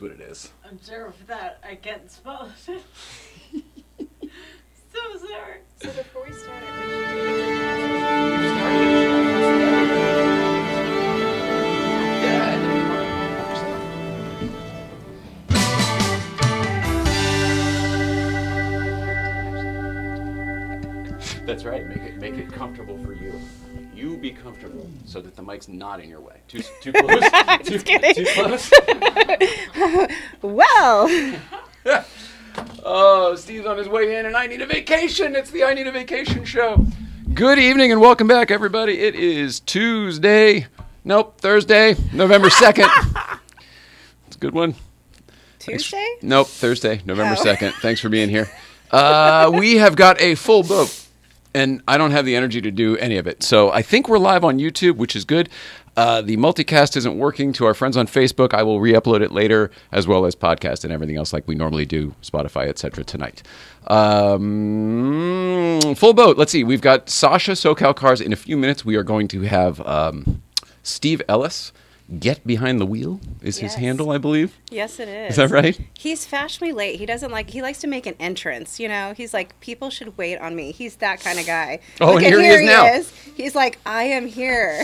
What it is. I'm sure of that. I can't spell it. So sorry. So before we started, That's right. Make it comfortable for you. You be comfortable so that the mic's not in your way. Too close. Just kidding. Too close. well, Oh, Steve's on his way in, and I need a vacation. It's the I Need a Vacation show. Good evening and welcome back, everybody. It is Thursday, November 2nd. It's a good one. Tuesday? Nope, Thursday, November Oh. 2nd. Thanks for being here. We have got a full boat, and I don't have the energy to do any of it. So I think we're live on YouTube, which is good. The multicast isn't working to our friends on Facebook. I will re-upload it later, as well as podcast and everything else like we normally do, Spotify, etc. tonight. Full boat. Let's see. We've got Sasha, SoCal Cars. In a few minutes, we are going to have Steve Ellis. Get Behind the Wheel is his Yes. handle, I believe. Yes, it is. Is that right? He's fashionably late. He likes to make an entrance, you know? He's like, people should wait on me. He's that kind of guy. Oh, Look and at here he is now. He's like, I am here.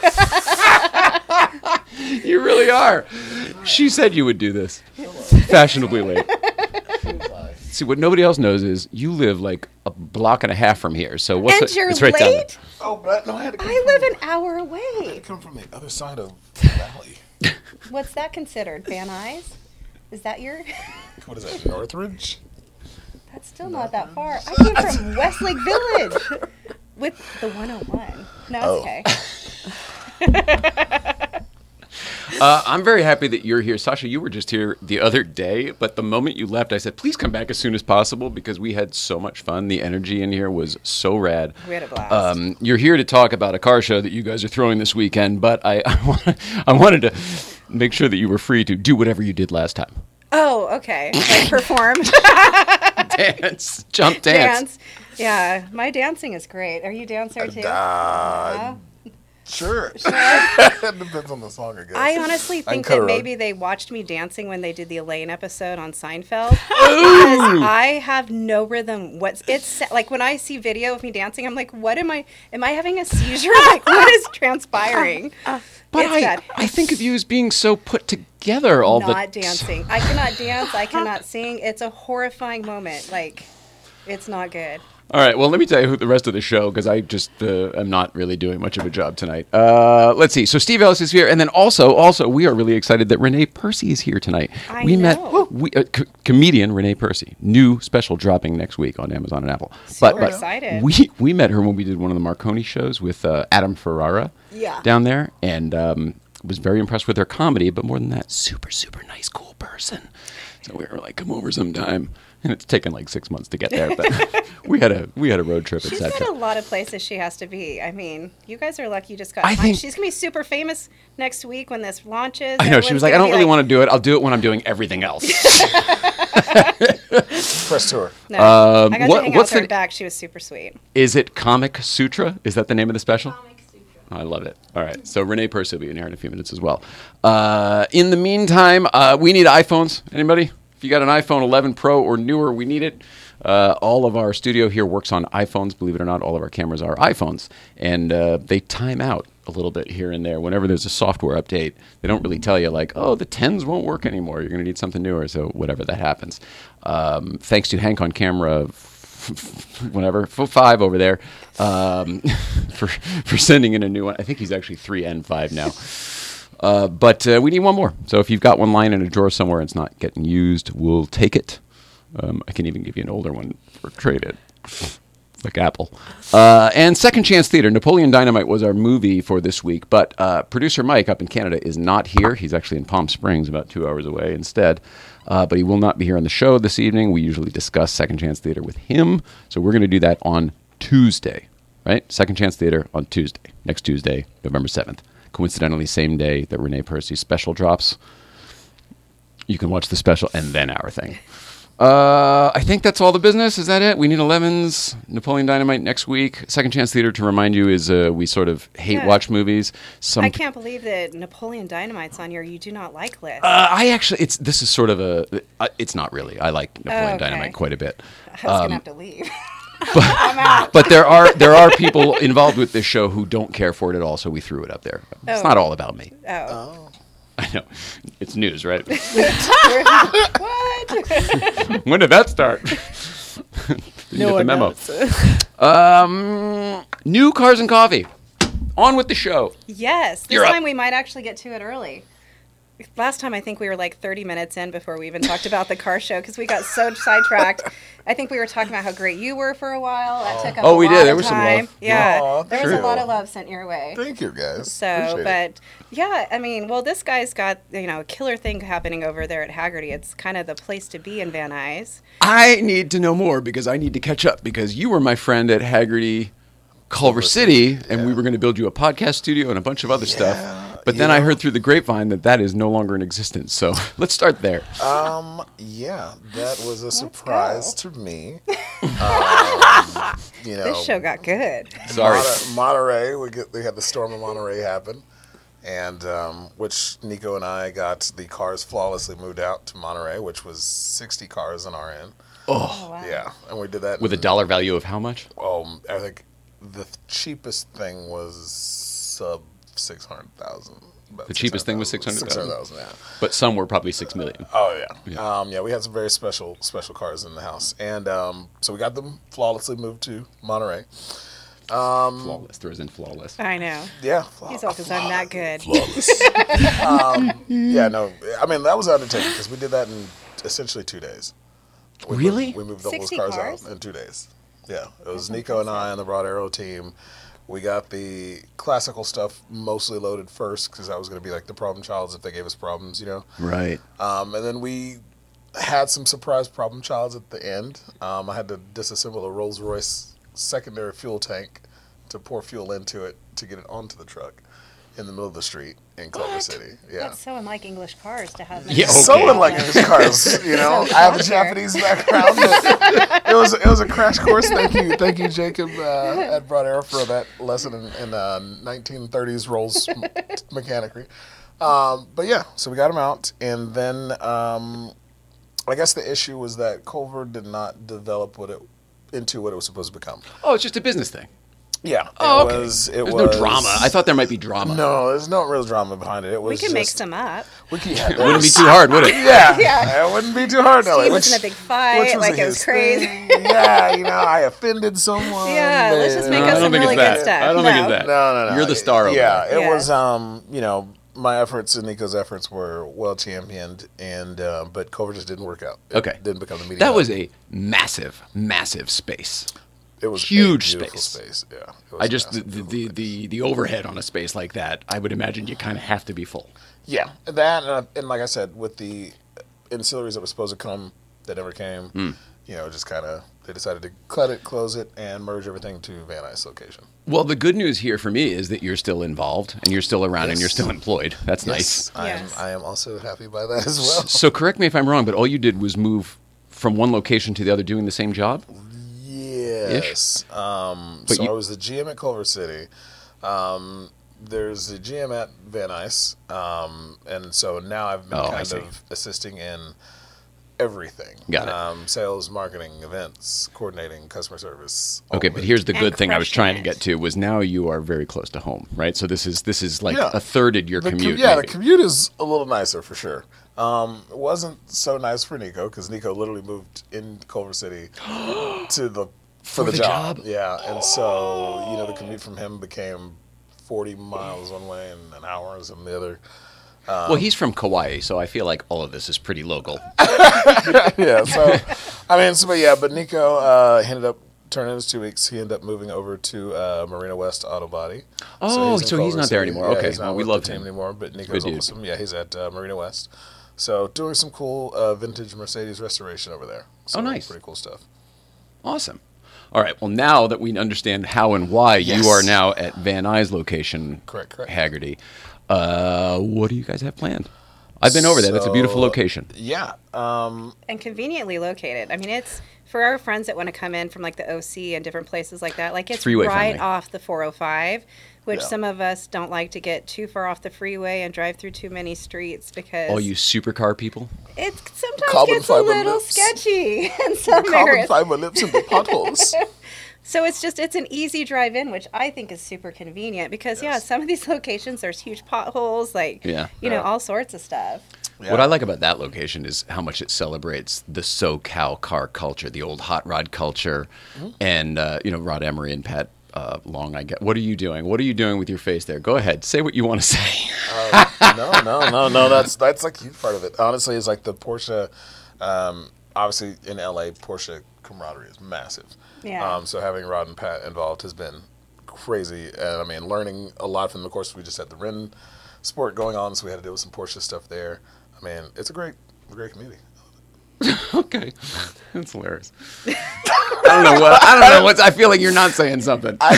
You really are. She said you would do this. Fashionably late. See, what nobody else knows is you live like a block and a half from here. So what's And you're it's right down there. late? Oh, but no, I had to come I live an hour away. come from the other side of the valley. What's that considered? Van Nuys? Is that your... What is that, Northridge? That's still not that far. I came from Westlake Village with the 101. No, it's okay. I'm very happy that you're here. Sasha, you were just here the other day, but the moment you left, I said, please come back as soon as possible because we had so much fun. The energy in here was so rad. We had a blast. You're here to talk about a car show that you guys are throwing this weekend, but I wanted to make sure that you were free to do whatever you did last time. Oh, okay. Like perform. Dance. Jump dance. Yeah, my dancing is great. Are you a dancer too? No? Sure. It depends on the song, I guess. I honestly think cut that her maybe they watched me dancing when they did the Elaine episode on Seinfeld. Because I have no rhythm. It's like when I see video of me dancing, I'm like, what am I having a seizure? Like, what is transpiring? But It's bad. I think of you as being so put together all the Not dancing. I cannot dance. I cannot sing. It's a horrifying moment. Like, it's not good. All right, well, let me tell you the rest of the show because I just am not really doing much of a job tonight. Let's see. So Steve Ellis is here, and then also we are really excited that Renee Percy is here tonight. I we know. met comedian Renee Percy, new special dropping next week on Amazon and Apple. Super excited. We met her when we did one of the Marconi shows with Adam Ferrara down there, and was very impressed with her comedy, but more than that, super, super nice, cool person. So we were like, come over sometime. And it's taken like 6 months to get there, but we had a road trip, She's etc. got a lot of places she has to be. I mean, you guys are lucky you just got I time. think- She's going to be super famous next week when this launches. I know. She was like, I don't really want to do it. I'll do it when I'm doing everything else. Press tour. No, I got to hang out what's with her the- back. She was super sweet. Is it Comic Sutra? Is that the name of the special? Oh, I love it. All right. So Renee Percy will be in here in a few minutes as well. In the meantime, we need iPhones. Anybody? If you got an iPhone 11 Pro or newer, we need it. All of our studio here works on iPhones. Believe it or not, all of our cameras are iPhones. And they time out a little bit here and there. Whenever there's a software update, they don't really tell you, like, oh, the 10s won't work anymore. You're going to need something newer. So whatever that happens. Thanks to Hank on camera, whatever, 5 over there, for sending in a new one. I think he's actually 3 and 5 now. But we need one more. So if you've got one lying in a drawer somewhere and it's not getting used, we'll take it. I can even give you an older one or trade it. Like Apple. And Second Chance Theater. Napoleon Dynamite was our movie for this week, but producer Mike up in Canada is not here. He's actually in Palm Springs, about 2 hours away instead. But he will not be here on the show this evening. We usually discuss Second Chance Theater with him. So we're going to do that on Tuesday, right? Second Chance Theater on Tuesday. Next Tuesday, November 7th. Coincidentally, same day that Renee Percy's special drops. You can watch the special and then our thing. I think that's all the business. Is that it? We need 11s. Napoleon Dynamite next week. Second Chance Theater, to remind you, is we sort of hate watch movies. I can't believe that Napoleon Dynamite's on your you do not like list. I actually, this is sort of it's not really. I like Napoleon Dynamite quite a bit. I was gonna have to leave. But there are people involved with this show who don't care for it at all, so we threw it up there. It's not all about me. Oh. I know. It's news, right? What? When did that start? Didn't get the memo. New Cars and Coffee. On with the show. Yes. This You're up. time we might actually get to it early. Last time I think we were like 30 minutes in before we even talked about the car show because we got so sidetracked. I think we were talking about how great you were for a while. That took up a we lot did. There of was some time. love. Yeah. Aw, there was a true. lot of love sent your way. Thank you, guys. So, Appreciate it. but yeah, I mean, well, this guy's got, a killer thing happening over there at Haggerty. It's kind of the place to be in Van Nuys. I need to know more because I need to catch up because you were my friend at Haggerty Culver City, and we were going to build you a podcast studio and a bunch of other stuff. But then I heard through the grapevine that is no longer in existence. So let's start there. Yeah, that was a surprise to me. This show got good. Sorry. Monterey, we had the storm of Monterey happen, and which Nico and I got the cars flawlessly moved out to Monterey, which was 60 cars on our end. Oh, Wow. Yeah, and we did that with a dollar value of how much? I think the cheapest thing was sub 600,000. The cheapest thing was 600,000? 600,000, yeah. But some were probably 6 million. Oh, yeah. We had some very special cars in the house. And so we got them flawlessly moved to Monterey. Flawless. Throws in flawless. I know. Yeah. He's all because I'm that good. Flawless. Yeah, no. I mean, that was an undertaking because we did that in essentially 2 days. Really? We moved all those 60 cars cars? out in 2 days. Yeah. It was Nico and I and the Broad Arrow team. We got the classical stuff mostly loaded first because that was going to be like the problem childs if they gave us problems, Right. And then we had some surprise problem childs at the end. I had to disassemble a Rolls Royce secondary fuel tank to pour fuel into it to get it onto the truck in the middle of the street in Culver City. Yeah. That's so unlike English cars to have. Yeah, okay. So unlike these cars, I have a Japanese background. But it was a crash course. Thank you, Jacob at Broad Arrow for that lesson in 1930s Rolls mechanicry. But yeah, so we got them out, and then I guess the issue was that Culver did not develop into what it was supposed to become. Oh, it's just a business thing. Yeah. Oh, okay. There's no drama. I thought there might be drama. No, there's no real drama behind it. It was We can make just- some up. We can. It wouldn't be too hard, would it? Yeah, it wouldn't be too hard. No, Steve was in a big fight, like it was his crazy. thing. Yeah, I offended someone. Yeah, let's just make I up don't some think really it's good that. stuff. I don't think it's that. No. You're the star over Yeah, there. it was. My efforts and Nico's efforts were well championed, and but Culver just didn't work out. It Okay. didn't become the media. That hub. was a massive, massive space. It was huge a beautiful space. Yeah, it was I just massive. the overhead on a space like that, I would imagine you kind of have to be full. Yeah, that and like I said, with the ancillaries that were supposed to come that never came, just kind of they decided to cut it, close it, and merge everything to Van Nuys location. Well, the good news here for me is that you're still involved and you're still around and Yes. you're still employed. That's Yes, nice. Yes. I am also happy by that as well. So correct me if I'm wrong, but all you did was move from one location to the other doing the same job? Yes. So you- I was the GM at Culver City. There's the GM at Van Nuys, and so now I've been Oh, I kind see. of assisting in everything. Got it. Sales, marketing, events, coordinating, customer service. all Okay, of but it. here's the And good thing I was crushing trying to it. get to was now you are very close to home, right? So this is like Yeah. a third of your The commute. the maybe. commute is a little nicer for sure. It wasn't so nice for Nico because Nico literally moved in Culver City for the job. Yeah, and so the commute from him became 40 miles one way and an hour on the other. Well, he's from Kauai, so I feel like all of this is pretty local. Yeah, so but Nico ended up turning his 2 weeks. He ended up moving over to Marina West Auto Body. Oh, in so he's Culver not there City. anymore. Yeah, Okay, he's not well, we with love the team him. anymore. But Nico's Good dude. awesome. Yeah, he's at Marina West. So doing some cool vintage Mercedes restoration over there. So Oh, nice. Pretty cool stuff. Awesome. All right. Well, now that we understand how and why Yes. you are now at Van Nuys location, Correct. Haggerty, what do you guys have planned? I've been over there. That's a beautiful So, location. Yeah. And conveniently located. I mean, it's for our friends that want to come in from like the OC and different places like that. Like it's freeway right friendly. off the 405, which Yeah. some of us don't like to get too far off the freeway and drive through too many streets because All you supercar people. it sometimes Carbon gets a fiber little lips. sketchy in some Carbon areas. fiber lips and the potholes. So it's an easy drive in, which I think is super convenient because Yes. some of these locations there's huge potholes, like Yeah. you know, Yeah. all sorts of stuff. Yeah. What I like about that location is how much it celebrates the SoCal car culture, the old hot rod culture, and Rod Emery and Pat Long. I get. What are you doing? What are you doing with your face there? Go ahead, say what you want to say. No. That's like a huge part of it. Honestly, it's like the Porsche. Obviously, in LA, Porsche camaraderie is massive. Yeah. So having Rod and Pat involved has been crazy, and I mean, learning a lot from them. Of course, we just had the Ren sport going on, so we had to deal with some Porsche stuff there. I mean, it's a great community. Okay, that's hilarious. I don't know what. I feel like you're not saying something. I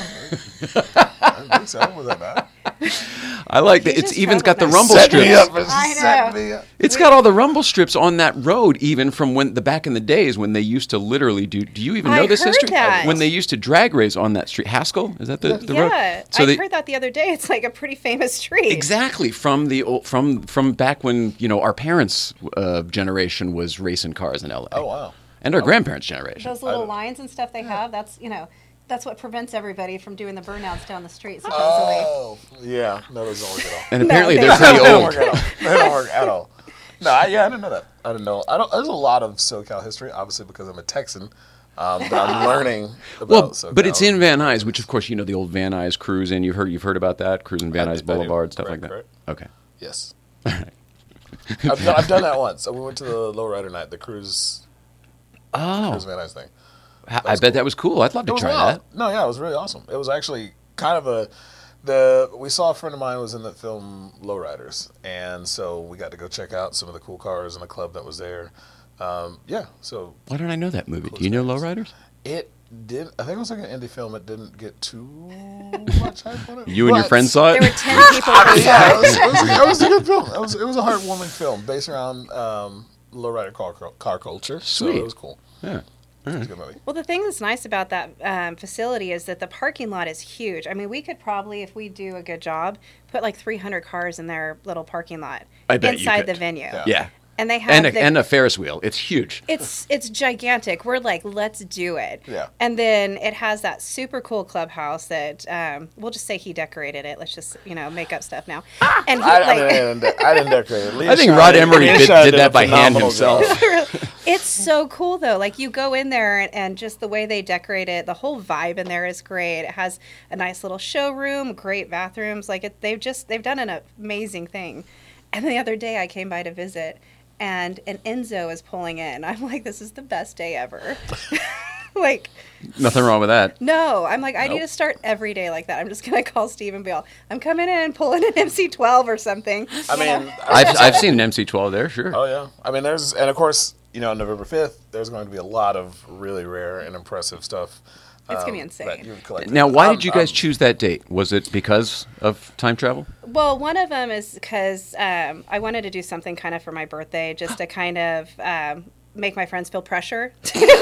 don't think so. Was that not? I like that. He's It's just even got the troublemaker. rumble Set me strips. up. It's I set know. me up. It's got all the rumble strips on that road, even from when the back in the days when they used to literally do. Do you even know I this heard history? that. When they used to drag race on that street, Haskell, is that the road? Yeah, So I they, heard that the other day. It's like a pretty famous street. exactly from the old, from back when our parents' generation was racing cars in LA. Oh wow. And our grandparents' generation. Those little lines and stuff they have. That's what prevents everybody from doing the burnouts down the street. Supposedly. Oh yeah. No, those don't work at all. And apparently they they're pretty They don't old. work at all. They don't work at all. No, I didn't know that. I didn't know. There's a lot of SoCal history, obviously, because I'm a Texan. But I'm learning about Well, SoCal. but it's in Van Nuys, which of course the old Van Nuys cruise in. You've heard about that cruising Van I Nuys do, I do. Boulevard, stuff Correct, like that. correct. Okay. Yes. I've done that once. So we went to the Lowrider night, the cruise Oh, Van Nuys thing. I bet that was cool. I'd love to It was try wild. that. No, yeah, it was really awesome. It was actually kind of we saw a friend of mine was in the film Lowriders, and so we got to go check out some of the cool cars in the club that was there. So Why don't I know that movie? Do you know Lowriders? it did. I think it was like an indie film. It didn't get too much hype on it. You and your but- friend saw There it? were 10 people. Yeah, it was a good film. It was a heartwarming film based around lowrider car culture. So Sweet. it was cool. Yeah. It was a good movie. Well, the thing that's nice about that facility is that the parking lot is huge. I mean, we could probably, if we do a good job, put like 300 cars in their little parking lot I bet you inside could. the venue. Yeah. And they have And a Ferris wheel. It's huge. it's gigantic. We're like, let's do it. Yeah. And then it has that super cool clubhouse that we'll just say he decorated it. Let's just make up stuff now. And he, I didn't decorate it. I think Rod Emery did that by hand himself. it's so cool though. Like you go in there and just the way they decorate it, the whole vibe in there is great. It has a nice little showroom, great bathrooms. Like they've done an amazing thing. And the other day I came by to visit. And an Enzo is pulling in. I'm like, this is the best day ever. Like, Nothing wrong with that. no, I'm like, I need Nope. to start every day like that. I'm just gonna call Steve and be all, I'm coming in, pulling an MC12 or something. I You know? mean, I've seen an MC12 there, sure. oh yeah. I mean, and of course, November 5th, there's going to be a lot of really rare and impressive stuff. It's gonna be that insane. you've collected. Now, why did you guys I'm- choose that date? Was it because of time travel? Well, one of them is because I wanted to do something kind of for my birthday, just to kind of make my friends feel pressure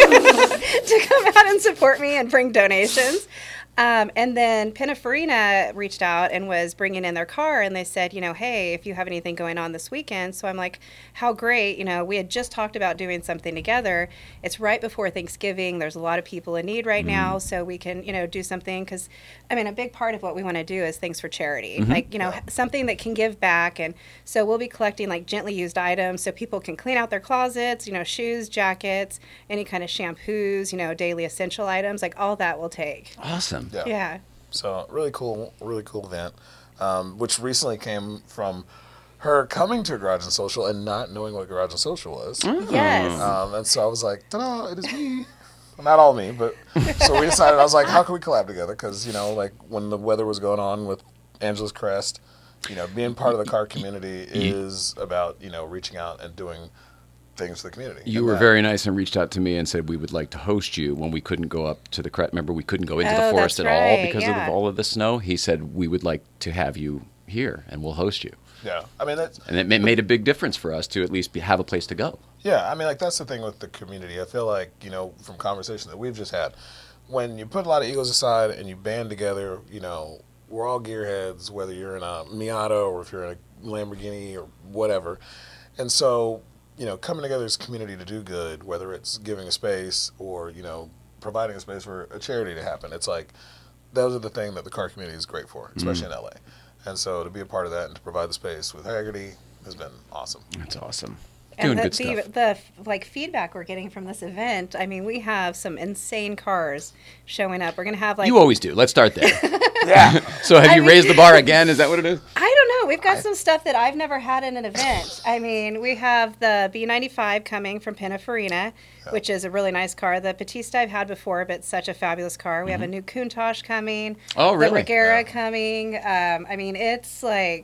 to come out and support me and bring donations. And then Pininfarina reached out and was bringing in their car, and they said, hey, if you have anything going on this weekend. So I'm like, how great. We had just talked about doing something together. It's right before Thanksgiving. There's a lot of people in need right now, so we can, do something. Because, a big part of what we want to do is things for charity. Like, something that can give back. And so we'll be collecting, like, gently used items so people can clean out their closets, shoes, jackets, any kind of shampoos, daily essential items. Like, all that will take. Awesome. Yeah. So really cool event, which recently came from her coming to Garage and Social and not knowing what Garage and Social was. Yes. And so I was like, ta-da, it is me. Well, not all me, but so we decided, I was like, how can we collab together? Because, like when the weather was going on with Angela's Crest, being part of the car community is about, reaching out and doing things to the community. You And were that- very nice and reached out to me and said we would like to host you when we couldn't go up to the Remember, we couldn't go into the Oh, forest that's at all right, because yeah. of all of the snow. He said we would like to have you here, and we'll host you. Yeah, I mean that's And it made a big difference for us to at least have a place to go. yeah. I mean like that's the thing with the community. I feel like from conversation that we've just had, when you put a lot of egos aside and you band together, we're all gearheads, whether you're in a Miata or if you're in a Lamborghini or whatever, and so coming together as a community to do good, whether it's giving a space or providing a space for a charity to happen. It's like those are the things that the car community is great for, especially in LA. And so to be a part of that and to provide the space with Haggerty has been awesome. That's awesome. And Doing good stuff. the feedback we're getting from this event, I mean, we have some insane cars showing up. We're going to have You always do. Let's start there. Yeah. So have you raised the bar again? Is that what it is? I don't know. We've got some stuff that I've never had in an event. I mean, we have the B95 coming from Pininfarina, which is a really nice car. The Batista I've had before, but such a fabulous car. We have a new Countach coming. Oh, really? The Regera coming. I mean, it's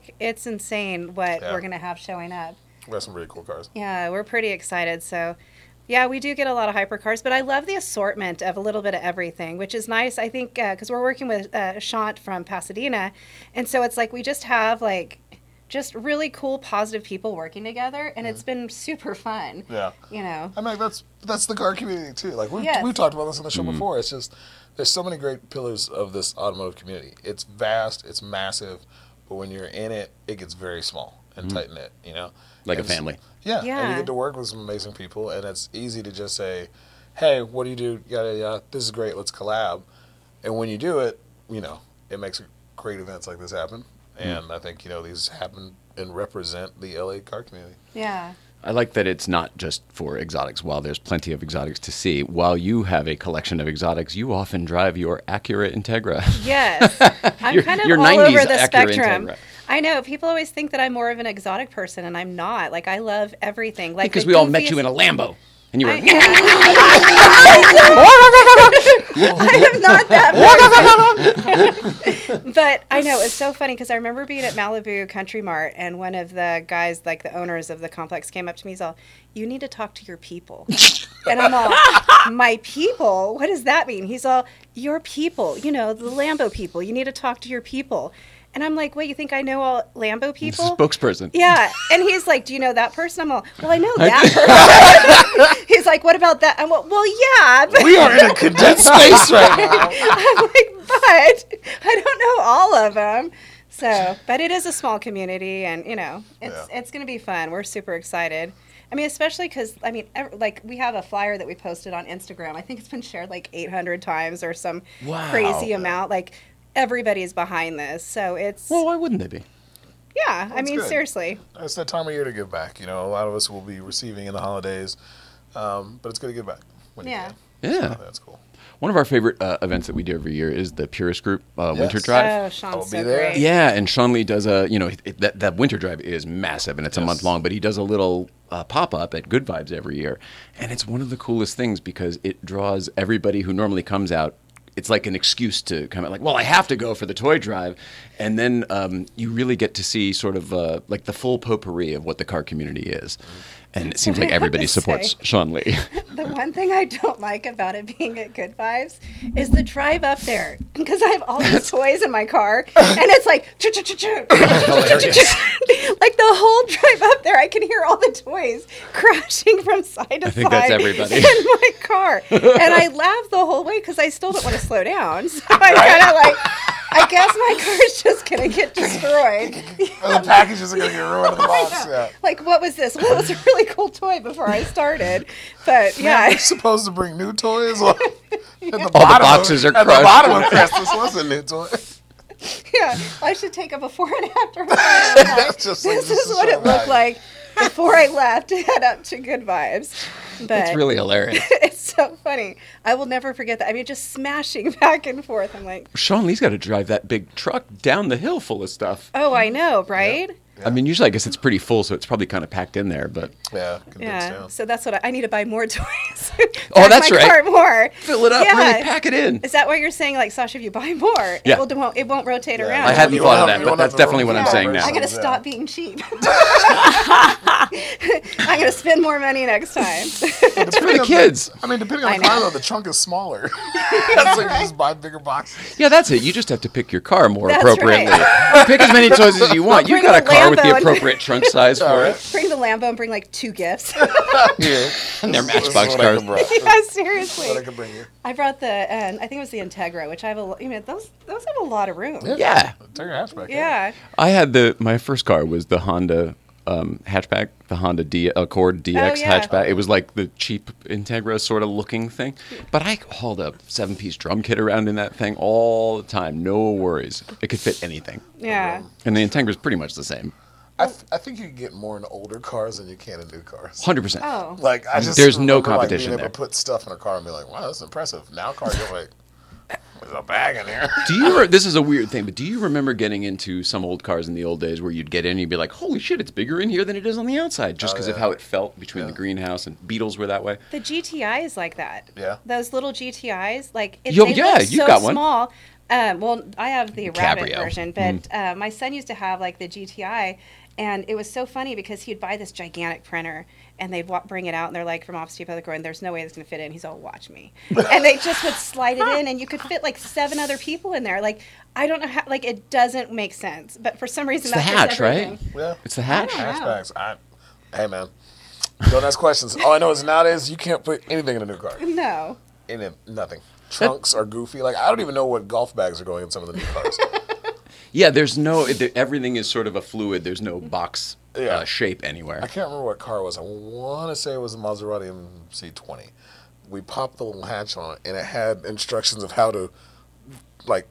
insane what we're going to have showing up. We have some really cool cars. Yeah, we're pretty excited. So, yeah, we do get a lot of hypercars, but I love the assortment of a little bit of everything, which is nice. I think because we're working with Shant from Pasadena, and so it's like we just have just really cool, positive people working together, and it's been super fun. Yeah. I mean, that's the car community too. Like we've talked about this on the show before. It's just there's so many great pillars of this automotive community. It's vast, it's massive, but when you're in it, it gets very small and tight knit. Like a family. Yeah, and you get to work with some amazing people, and it's easy to just say, hey, what do you do? Yada, yada, this is great, let's collab. And when you do it, it makes great events like this happen. And I think, these happen and represent the LA car community. Yeah. I like that it's not just for exotics. While there's plenty of exotics to see, while you have a collection of exotics, you often drive your Acura Integra. Yes. I'm kind of your all 90s over the Acura spectrum. Integra. I know. People always think that I'm more of an exotic person, and I'm not. Like, I love everything. Like Because the we all met goofiest- you in a Lambo. And you were... I am not that person. But I know, it's so funny because I remember being at Malibu Country Mart, and one of the guys, like the owners of the complex, came up to me. He's all, you need to talk to your people. And I'm all, my people? What does that mean? He's all, your people, the Lambo people. You need to talk to your people. And I'm like, wait, you think I know all Lambo people? Spokesperson. Yeah. And he's like, do you know that person? I'm all, well, I know that person. He's like, what about that? I'm all, well, yeah. But We are in a condensed space right now. I'm like, but I don't know all of them. So, but it is a small community, and, it's going to be fun. We're super excited. I mean, especially because, we have a flyer that we posted on Instagram. I think it's been shared 800 times or some crazy amount. Everybody's behind this, so it's... Well, why wouldn't they be? Yeah, I mean, good. Seriously. It's that time of year to give back. A lot of us will be receiving in the holidays, but it's good to give back when you can. Yeah. So that's cool. One of our favorite events that we do every year is the Purist Group Winter Drive. Oh, Sean's I'll so be there. great. Yeah, and Sean Lee does that Winter Drive is massive, and it's a month long, but he does a little pop-up at Good Vibes every year. And it's one of the coolest things because it draws everybody who normally comes out. It's like an excuse to come out, I have to go for the toy drive. And then you really get to see sort of the full potpourri of what the car community is. And it seems like everybody supports Sean Lee. The one thing I don't like about it being at Good Vibes is the drive up there, because I have all these toys in my car, and it's like, like the whole drive up there, I can hear all the toys crashing from side to side. I think that's everybody. In my car. And I laugh the whole way because I still don't want to slow down. So I kind of I guess my car's just going to get destroyed. The packages are going to get ruined in the box. Yeah. What was this? Well, it was a really cool toy before I started. But yeah. We're supposed to bring new toys. All the boxes are crushed. At the bottom of this was a new toy. Yeah, I should take a before and after. That's just This is what it looked like before I left to head up to Good Vibes. But It's really hilarious. it's so funny. I will never forget that. I mean, just smashing back and forth. I'm like, Sean Lee's got to drive that big truck down the hill full of stuff. oh, I know, right? I mean, usually I guess it's pretty full, so it's probably kind of packed in there, but... Yeah, condensed Yeah. down. So that's what I need to buy more toys. Oh, that's my right. Cart more. Fill it up, Yeah. really pack it in. Is that what you're saying? Like, Sasha, if you buy more, Yeah. it won't rotate Yeah. around. I hadn't You thought of won't that, have- but you that's won't have definitely the what I'm room saying for now. I gotta Yeah. stop being cheap. I'm going to spend more money next time. It's for the kids. I mean, depending on I the car, know. though, the trunk is smaller. That's like you just buy bigger boxes. Yeah, that's it. You just have to pick your car more That's appropriately. right. Pick as many choices as you want. You've Bring got a the car with the Lambo and- appropriate trunk size for it. Bring the Lambo and bring like 2 gifts. Yeah. And they're This is Matchbox what I cars. can bring. Yeah, What I seriously. can bring you. I brought I think it was the Integra, which I have those have a lot of room. Yeah. Take your hatchback. Yeah. I had my first car was the Honda hatchback, the Honda Accord DX yeah. hatchback. It was like the cheap Integra sort of looking thing. But I hauled a 7-piece drum kit around in that thing all the time. No worries. It could fit anything. Yeah. And the Integra's pretty much the same. I think you can get more in older cars than you can in new cars. 100%. Oh. Like I just There's no remember, like, competition being able there. to put stuff in a car and be like, wow, that's impressive. Now cars are like, there's a bag in here. This is a weird thing, but do you remember getting into some old cars in the old days where you'd get in and you'd be like, holy shit, it's bigger in here than it is on the outside, just because of yeah. how it felt between the greenhouse, and Beetles were that way. The GTI is like that. Yeah. Those little GTIs, like they Yo, look yeah, so you've got one. small. Well, I have the Rabbit Cabrio. version, but my son used to have like the GTI, and it was so funny because he'd buy this gigantic printer, and they'd bring it out, and they're like from Office Depot, going, "There's no way it's going to fit in." He's all, "Watch me," and they just would slide it in, and you could fit like 7 other people in there. Like I don't know how, like it doesn't make sense, but for some reason It's the that's hatch, just right? everything. Yeah. It's the hatch. Hatchbacks. Hey, man. Don't ask questions. All I know is nowadays you can't put anything in a new car. No. In it, nothing. Trunks are goofy. Like, I don't even know what golf bags are going in some of the new cars. Yeah, everything is sort of a fluid. There's no box shape anywhere. I can't remember what car it was. I want to say it was a Maserati MC20. We popped the little hatch on it, and it had instructions of how to, like,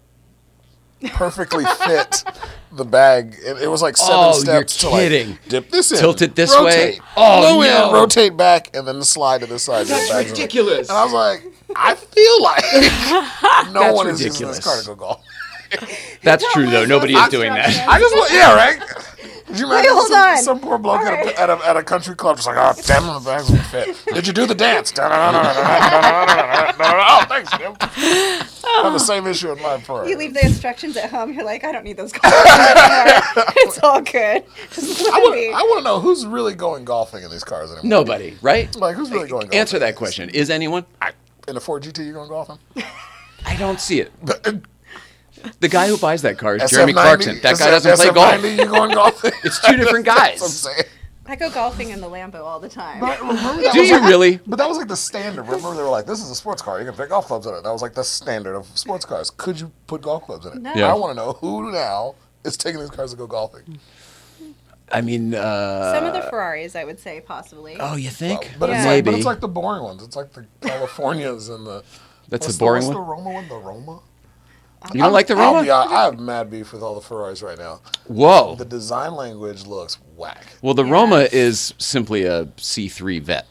perfectly fit the bag. It was like 7 Oh, steps you're to kidding. like dip this in, Tilt it this rotate, way. Oh, blow no. in, rotate back, and then slide to this side. That's The bag's in it. ridiculous. And I was like, I feel like no That's one is ridiculous. using this car to go golf. That's true, though. Nobody is doing that. I just yeah, right. Did you imagine hold on. some poor bloke at a country club just like, oh, damn, the bags won't fit. Did you do the dance? Oh, thanks, Jim. I have the same issue in my Ferrari. You leave the instructions at home. You're like, I don't need those calls anymore. It's all good. Just let me. I want to know who's really going golfing in these cars anymore. Nobody, right? Like, who's really going golfing? Answer that question. Is anyone? In a Ford GT, you going golfing? I don't see it. The guy who buys that car is Jeremy SF90? Clarkson. That guy doesn't play golf. SF90, you going golfing? It's 2 different That's what I'm guys. saying. I go golfing in the Lambo all the time. But remember that Do was you like- really? But that was like the standard. Remember, they were like, "This is a sports car. You can fit golf clubs in it." That was like the standard of sports cars. Could you put golf clubs in it? No. Yeah. I want to know who now is taking these cars to go golfing. I mean, Some of the Ferraris, I would say, possibly. oh, you think? But it's Yeah. like, Maybe. but it's like the boring ones. It's like the Californias and the. That's what's the boring what's one? the Roma one? The Roma. You don't like the I'll Roma? be honest, I have mad beef with all the Ferraris right now. Whoa. The design language looks whack. Well, the Roma is simply a C3 vet.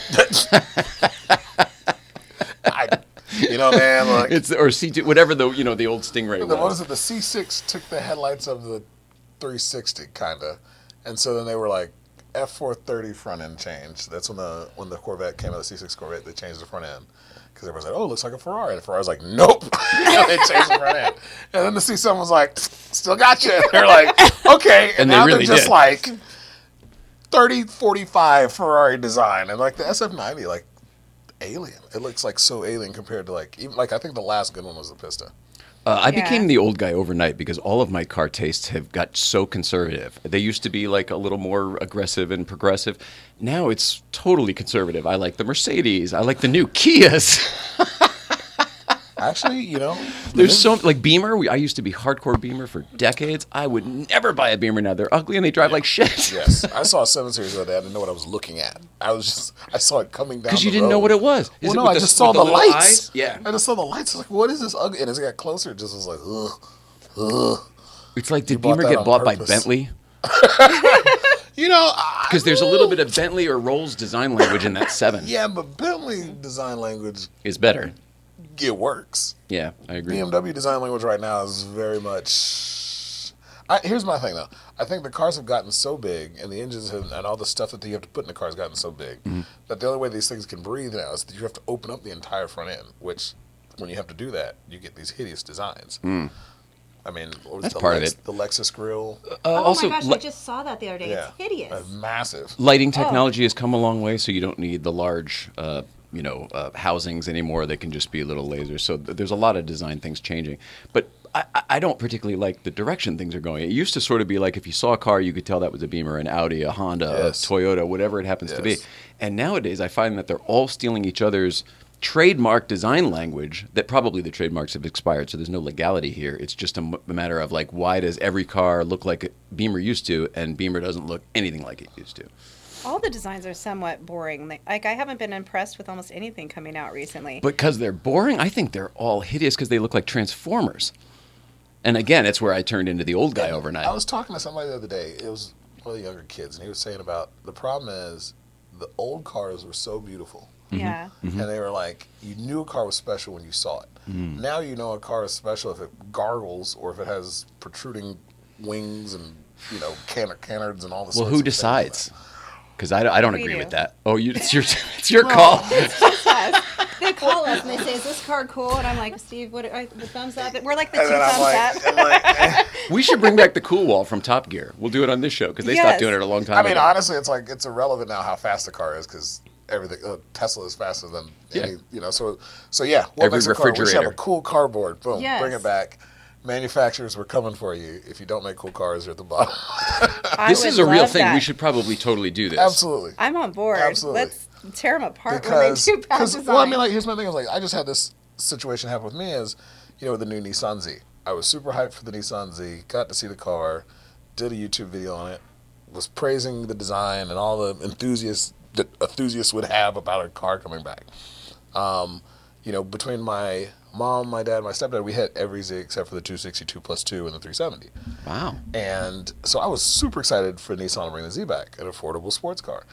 You know, man. Like, It's or C2, whatever the old Stingray what was. is it? The C6 took the headlights of the 360, kind of, and so then they were like F430 front end changed. That's when the Corvette came out, the C6 Corvette, they changed the front end because everybody's like, "Oh, it looks like a Ferrari." And the Ferrari's like, "Nope," they changed the front end. And then the C7 was like, "Still got you." And they're like, "Okay," And they now really they're just did. like 3045 Ferrari design, and like the SF90, like alien. It looks like so alien compared to like even like I think the last good one was the Pista. I Yeah. became the old guy overnight because all of my car tastes have got so conservative. They used to be like a little more aggressive and progressive. Now it's totally conservative. I like the Mercedes. I like the new Kias. Actually, you know, There's so like Beamer. I used to be hardcore Beamer for decades. I would never buy a Beamer now. They're ugly and they drive like shit. Yes, I saw a 7 Series the other day. I didn't know what I was looking at. I saw it coming down. Because you the didn't know road. what it was. Is Well, it no, with I the- just saw with the little lights. eyes? Yeah. I just saw the lights. I was like, what is this ugly? And as it got closer, it just was like, ugh. It's like, did bought Beamer that get on bought by purpose. Bentley? You know, Because there's a little bit of Bentley or Rolls design language in that 7. yeah, but Bentley design language, Is better. it works. Yeah, I agree. BMW design language right now is very much. Here's my thing though. I think the cars have gotten so big, and the engines and all the stuff that you have to put in the car has gotten so big that the only way these things can breathe now is that you have to open up the entire front end. Which, when you have to do that, you get these hideous designs. I mean, what was That's the part of it. The Lexus grill, Also, my gosh, I just saw that the other day. yeah, It's hideous. massive. lighting technology has come a long way, so you don't need the large, housings anymore. They can just be little lasers. So there's a lot of design things changing. But I don't particularly like the direction things are going. It used to sort of be like if you saw a car, you could tell that was a Beamer, an Audi, a Honda, Yes. a Toyota, whatever it happens to be. Yes. And nowadays, I find that they're all stealing each other's trademark design language that probably the trademarks have expired, so there's no legality here. It's just a matter of like, why does every car look like a Beamer used to, and Beamer doesn't look anything like it used to? All the designs are somewhat boring. Like I haven't been impressed with almost anything coming out recently. Because they're boring? I think they're all hideous because they look like Transformers. And again, it's where I turned into the old guy overnight. I was talking to somebody the other day. It was one of the younger kids, and he was saying about the problem is the old cars were so beautiful. Yeah. And they were like, you knew a car was special when you saw it. Now you know a car is special if it gargles or if it has protruding wings and, canards and all this. Well, who decides? Because I don't We agree do. with that. Oh, it's your call. They call us and they say, "Is this car cool?" And I'm like, "Steve, what? The thumbs up." We're like the two And then thumbs I'm up. like, We should bring back the cool wall from Top Gear. We'll do it on this show because they Yes. stopped doing it a long time I mean, ago. honestly, it's irrelevant now how fast the car is because everything Tesla is faster than any, So yeah, what Every makes a car? We should have refrigerator. a cool cardboard. Boom, Yes. bring it back. Manufacturers, we're coming for you. If you don't make cool cars, you're at the bottom. This I is would a real love thing. that. We should probably totally do this. Absolutely. I'm on board. Absolutely. Let's tear them apart Because, when they do bad design. well, I mean, like, here's my thing. Is like, I just had this situation happen with me. Is with the new Nissan Z. I was super hyped for the Nissan Z. Got to see the car. Did a YouTube video on it. Was praising the design and all the enthusiasts that enthusiasts would have about a car coming back. Between my mom, my dad, my stepdad, we had every Z except for the 262 plus 2 and the 370. Wow. And so I was super excited for Nissan to bring the Z back, an affordable sports car.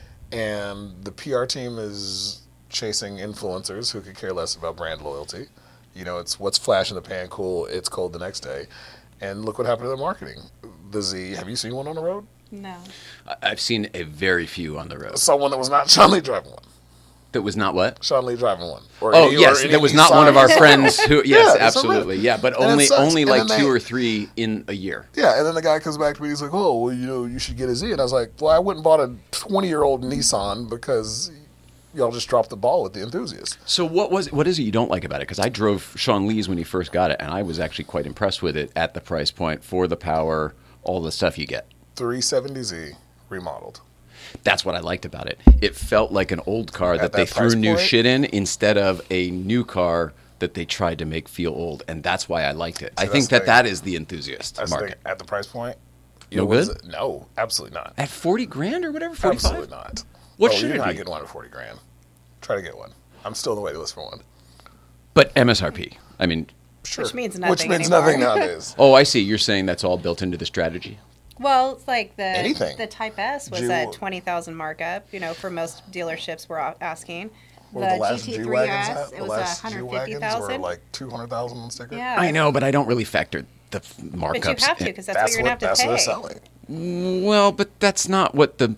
And the PR team is chasing influencers who could care less about brand loyalty. It's what's flash in the pan cool, it's cold the next day. And look what happened to their marketing. The Z, have you seen one on the road? No. I've seen a very few on the road. Someone that was not Sean Lee driving one. That was not what? Sean Lee driving one. Oh, yes, that was not one of our friends who, yes, Yeah, absolutely. Yeah, but And it sucks. only And like then 2 they- or 3 in a year. Yeah, and then the guy comes back to me. He's like, "Oh, well, you should get a Z." And I was like, "Well, I wouldn't bought a 20-year-old Nissan because y'all just dropped the ball with the enthusiast." So what is it you don't like about it? Because I drove Sean Lee's when he first got it, and I was actually quite impressed with it at the price point, for the power, all the stuff you get. 370Z remodeled. That's what I liked about it. It felt like an old car that At they that price threw new point? shit in instead of a new car that they tried to make feel old, and that's why I liked it. I think that's the that thing. is the enthusiast That's the market. thing. At the price point, No what is good? it? No, absolutely not. At 40 grand or whatever, 45? Absolutely not. What Oh, should you're it not be? getting one at 40 grand. Try to get one. I'm still on the waiting list for one. But MSRP. I mean, Sure. Which means Which nothing means anymore. nothing nowadays. oh, I see. You're saying that's all built into the strategy. Well, it's like Anything. the Type S was a 20,000 markup. For most dealerships were asking. What were the last GT3 G-Wagons S, at? it The was last G-Wagons were 150,000. like 200,000 on sticker. Yeah. I know, but I don't really factor the markups. But you have to in. because that's what you're going to have That's to what pay. they're selling. Well, but that's not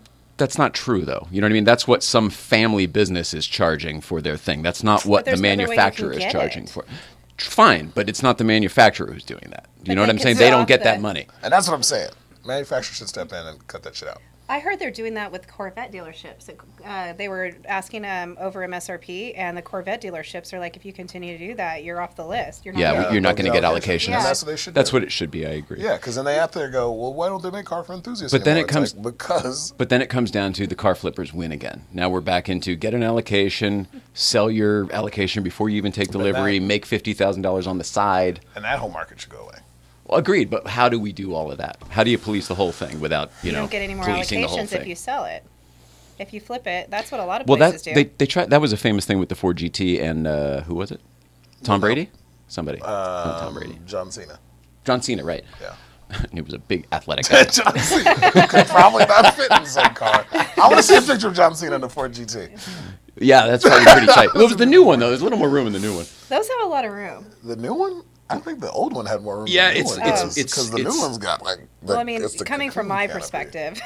true, though. You know what I mean? That's what some family business is charging for their thing. That's not what the there's no other way you manufacturer can is get charging it. for. Fine, but it's not the manufacturer who's doing that. You But know what they I'm can saying? They don't stop get that the- money. And that's what I'm saying. Manufacturers should step in and cut that shit out. I heard they're doing that with Corvette dealerships. They were asking over MSRP, and the Corvette dealerships are like, if you continue to do that, you're off the list. You're not Yeah, getting- you're not they'll going to get allocation. allocations. And that's what they should That's do. what it should be. I agree. Yeah, because then they out there go, well, why don't they make car for enthusiasts But then anymore? it comes- It's like, because But then it comes down to the car flippers win again. Now we're back into get an allocation, sell your allocation before you even take delivery, that- make $50,000 on the side. and that whole market should go away. Well, agreed, but how do we do all of that? How do you police the whole thing without, You don't get any more policing the whole allocations thing? if you sell it. If you flip it, that's what a lot of Well, places that do. they tried. That was a famous thing with the Ford GT and who was it? Tom Brady? Somebody. Not Tom Brady. John Cena. John Cena, right? Yeah. He was a big athletic guy. John Cena could probably not fit in the same car. I want to see a picture of John Cena in the Ford GT. Yeah, that's probably pretty tight. It was the new one though. There's a little more room in the new one. Those have a lot of room. The new one? I think the old one had more room. Yeah, than the it's- new one it's- does, it's- because the new it's- one's got like. Well, I mean, it's the coming from cocoon my canopy. perspective,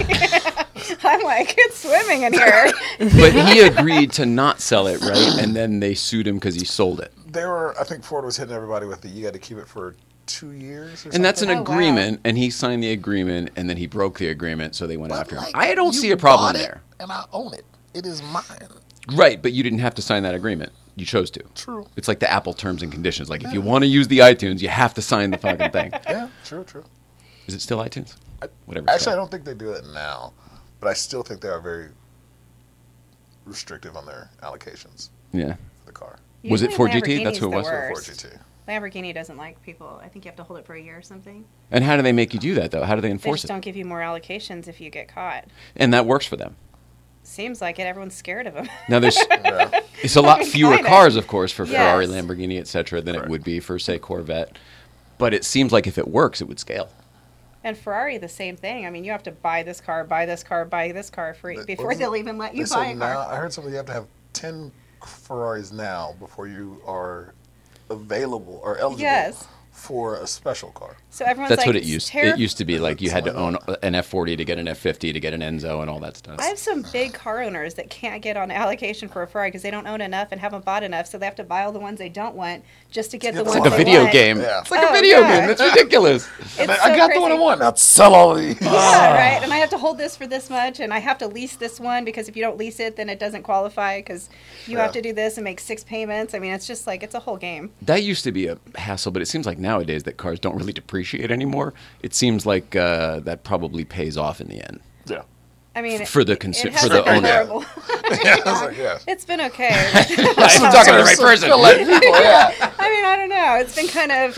I'm like, it's swimming in here. But he agreed to not sell it, right? And then they sued him because he sold it. They were. I think Ford was hitting everybody with the. You got to keep it for 2 years or something. And that's an Oh, wow. agreement, and he signed the agreement, and then he broke the agreement, so they went But, after him. like, I don't you see a problem bought it, there. and I own it. It is mine. Right, but you didn't have to sign that agreement. You chose to. True. It's like the Apple terms and conditions. Like, if you want to use the iTunes, you have to sign the fucking thing. Yeah, true. Is it still iTunes? Whatever. Actually, I don't think they do it now, but I still think they are very restrictive on their allocations Yeah. for the car. Was it Usually 4GT? That's who it Lamborghini's was? the Or worst. 4GT. Lamborghini doesn't like people. I think you have to hold it for a year or something. And how do they make you do that, though? How do they They enforce just it? don't give you more allocations if you get caught. And that works for them. Seems like it. Everyone's scared of them. Now, there's Yeah. it's a lot fewer Kinda. cars, of course, for Ferrari, Yes. Lamborghini, etc., than it Right. would be for, say, Corvette. But it seems like if it works, it would scale. And Ferrari, the same thing. I mean, you have to buy this car, buy this car, buy this car for But before wasn't- they'll even let you They buy said a now, car. I heard something, you have to have 10 Ferraris now before you are available or eligible Yes. for a special car. So everyone's That's like, what it "It's used. It terrif-" used to be like you had to own Why an F40 to get an F50 to get an Enzo and all that stuff. I have some big car owners that can't get on allocation for a Ferrari because they don't own enough and haven't bought enough, so they have to buy all the ones they don't want just to get the It's ones It's like a they video want. game. Yeah. It's like a Oh, video yeah. game. That's ridiculous. It's I so got the one I crazy. want. Now sell all of these. Yeah, right. And I have to hold this for this much, and I have to lease this one because if you don't lease it, then it doesn't qualify because you have Yeah. to do this and make 6 payments. I mean, it's just like it's a whole game. That used to be a hassle, but it seems like nowadays that cars don't really depreciate anymore. It seems like that probably pays off in the end. Yeah. I mean, For the it for hasn't the been owner. horrible. Yeah, I was like, yeah. It's been okay. I'm talking to the right person. Yeah. I mean, I don't know. It's been kind of.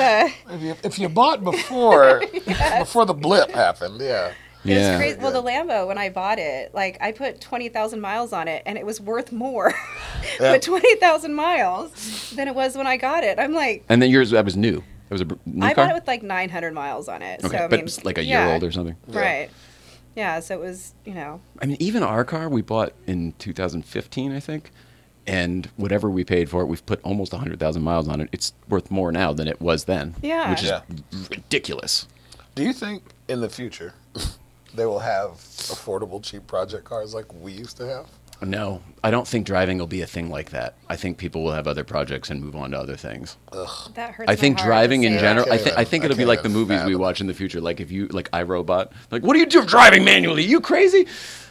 If you bought before before the blip happened, yeah. It was Yeah. crazy. Well, the Lambo, when I bought it, like I put 20,000 miles on it, and it was worth more Yeah. with 20,000 miles than it was when I got it. I'm like, And then yours, that was new. It was a new I car? bought it with like 900 miles on it. Okay, so, I but mean, it's like a year yeah, old or something. Right. Yeah, so it was, I mean, even our car we bought in 2015, I think, and whatever we paid for it, we've put almost 100,000 miles on it. It's worth more now than it was then. Yeah. Which is Yeah. ridiculous. Do you think in the future they will have affordable, cheap project cars like we used to have? No, I don't think driving will be a thing like that. I think people will have other projects and move on to other things. that hurts. I my think heart to driving in say. general. I can't think even- it'll be I like the can't movies we fathom. watch in the future. Like if you like iRobot, like what do you do driving manually? You crazy?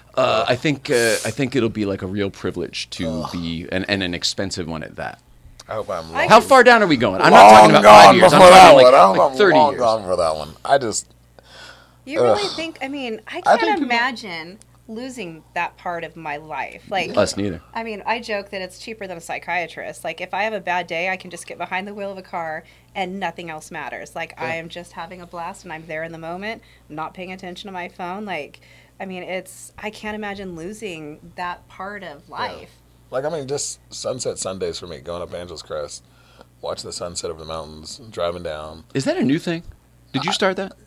I think it'll be like a real privilege to be and an expensive one at that. I hope I'm I long, How far down are we going? I'm not talking about 5 years. I'm before that talking one. like I'm 30 long years. gone for that one. I just You really think? I mean, I I can't think people- imagine losing that part of my life. Like, Us neither. I mean, I joke that it's cheaper than a psychiatrist. Like, if I have a bad day, I can just get behind the wheel of a car and nothing else matters. Like, I am just having a blast and I'm there in the moment, I'm not paying attention to my phone. Like, I mean, I can't imagine losing that part of life. like I mean just sunset Sundays for me, going up Angeles Crest, watching the sunset over the mountains, driving down. Is that a new thing? Did you start that?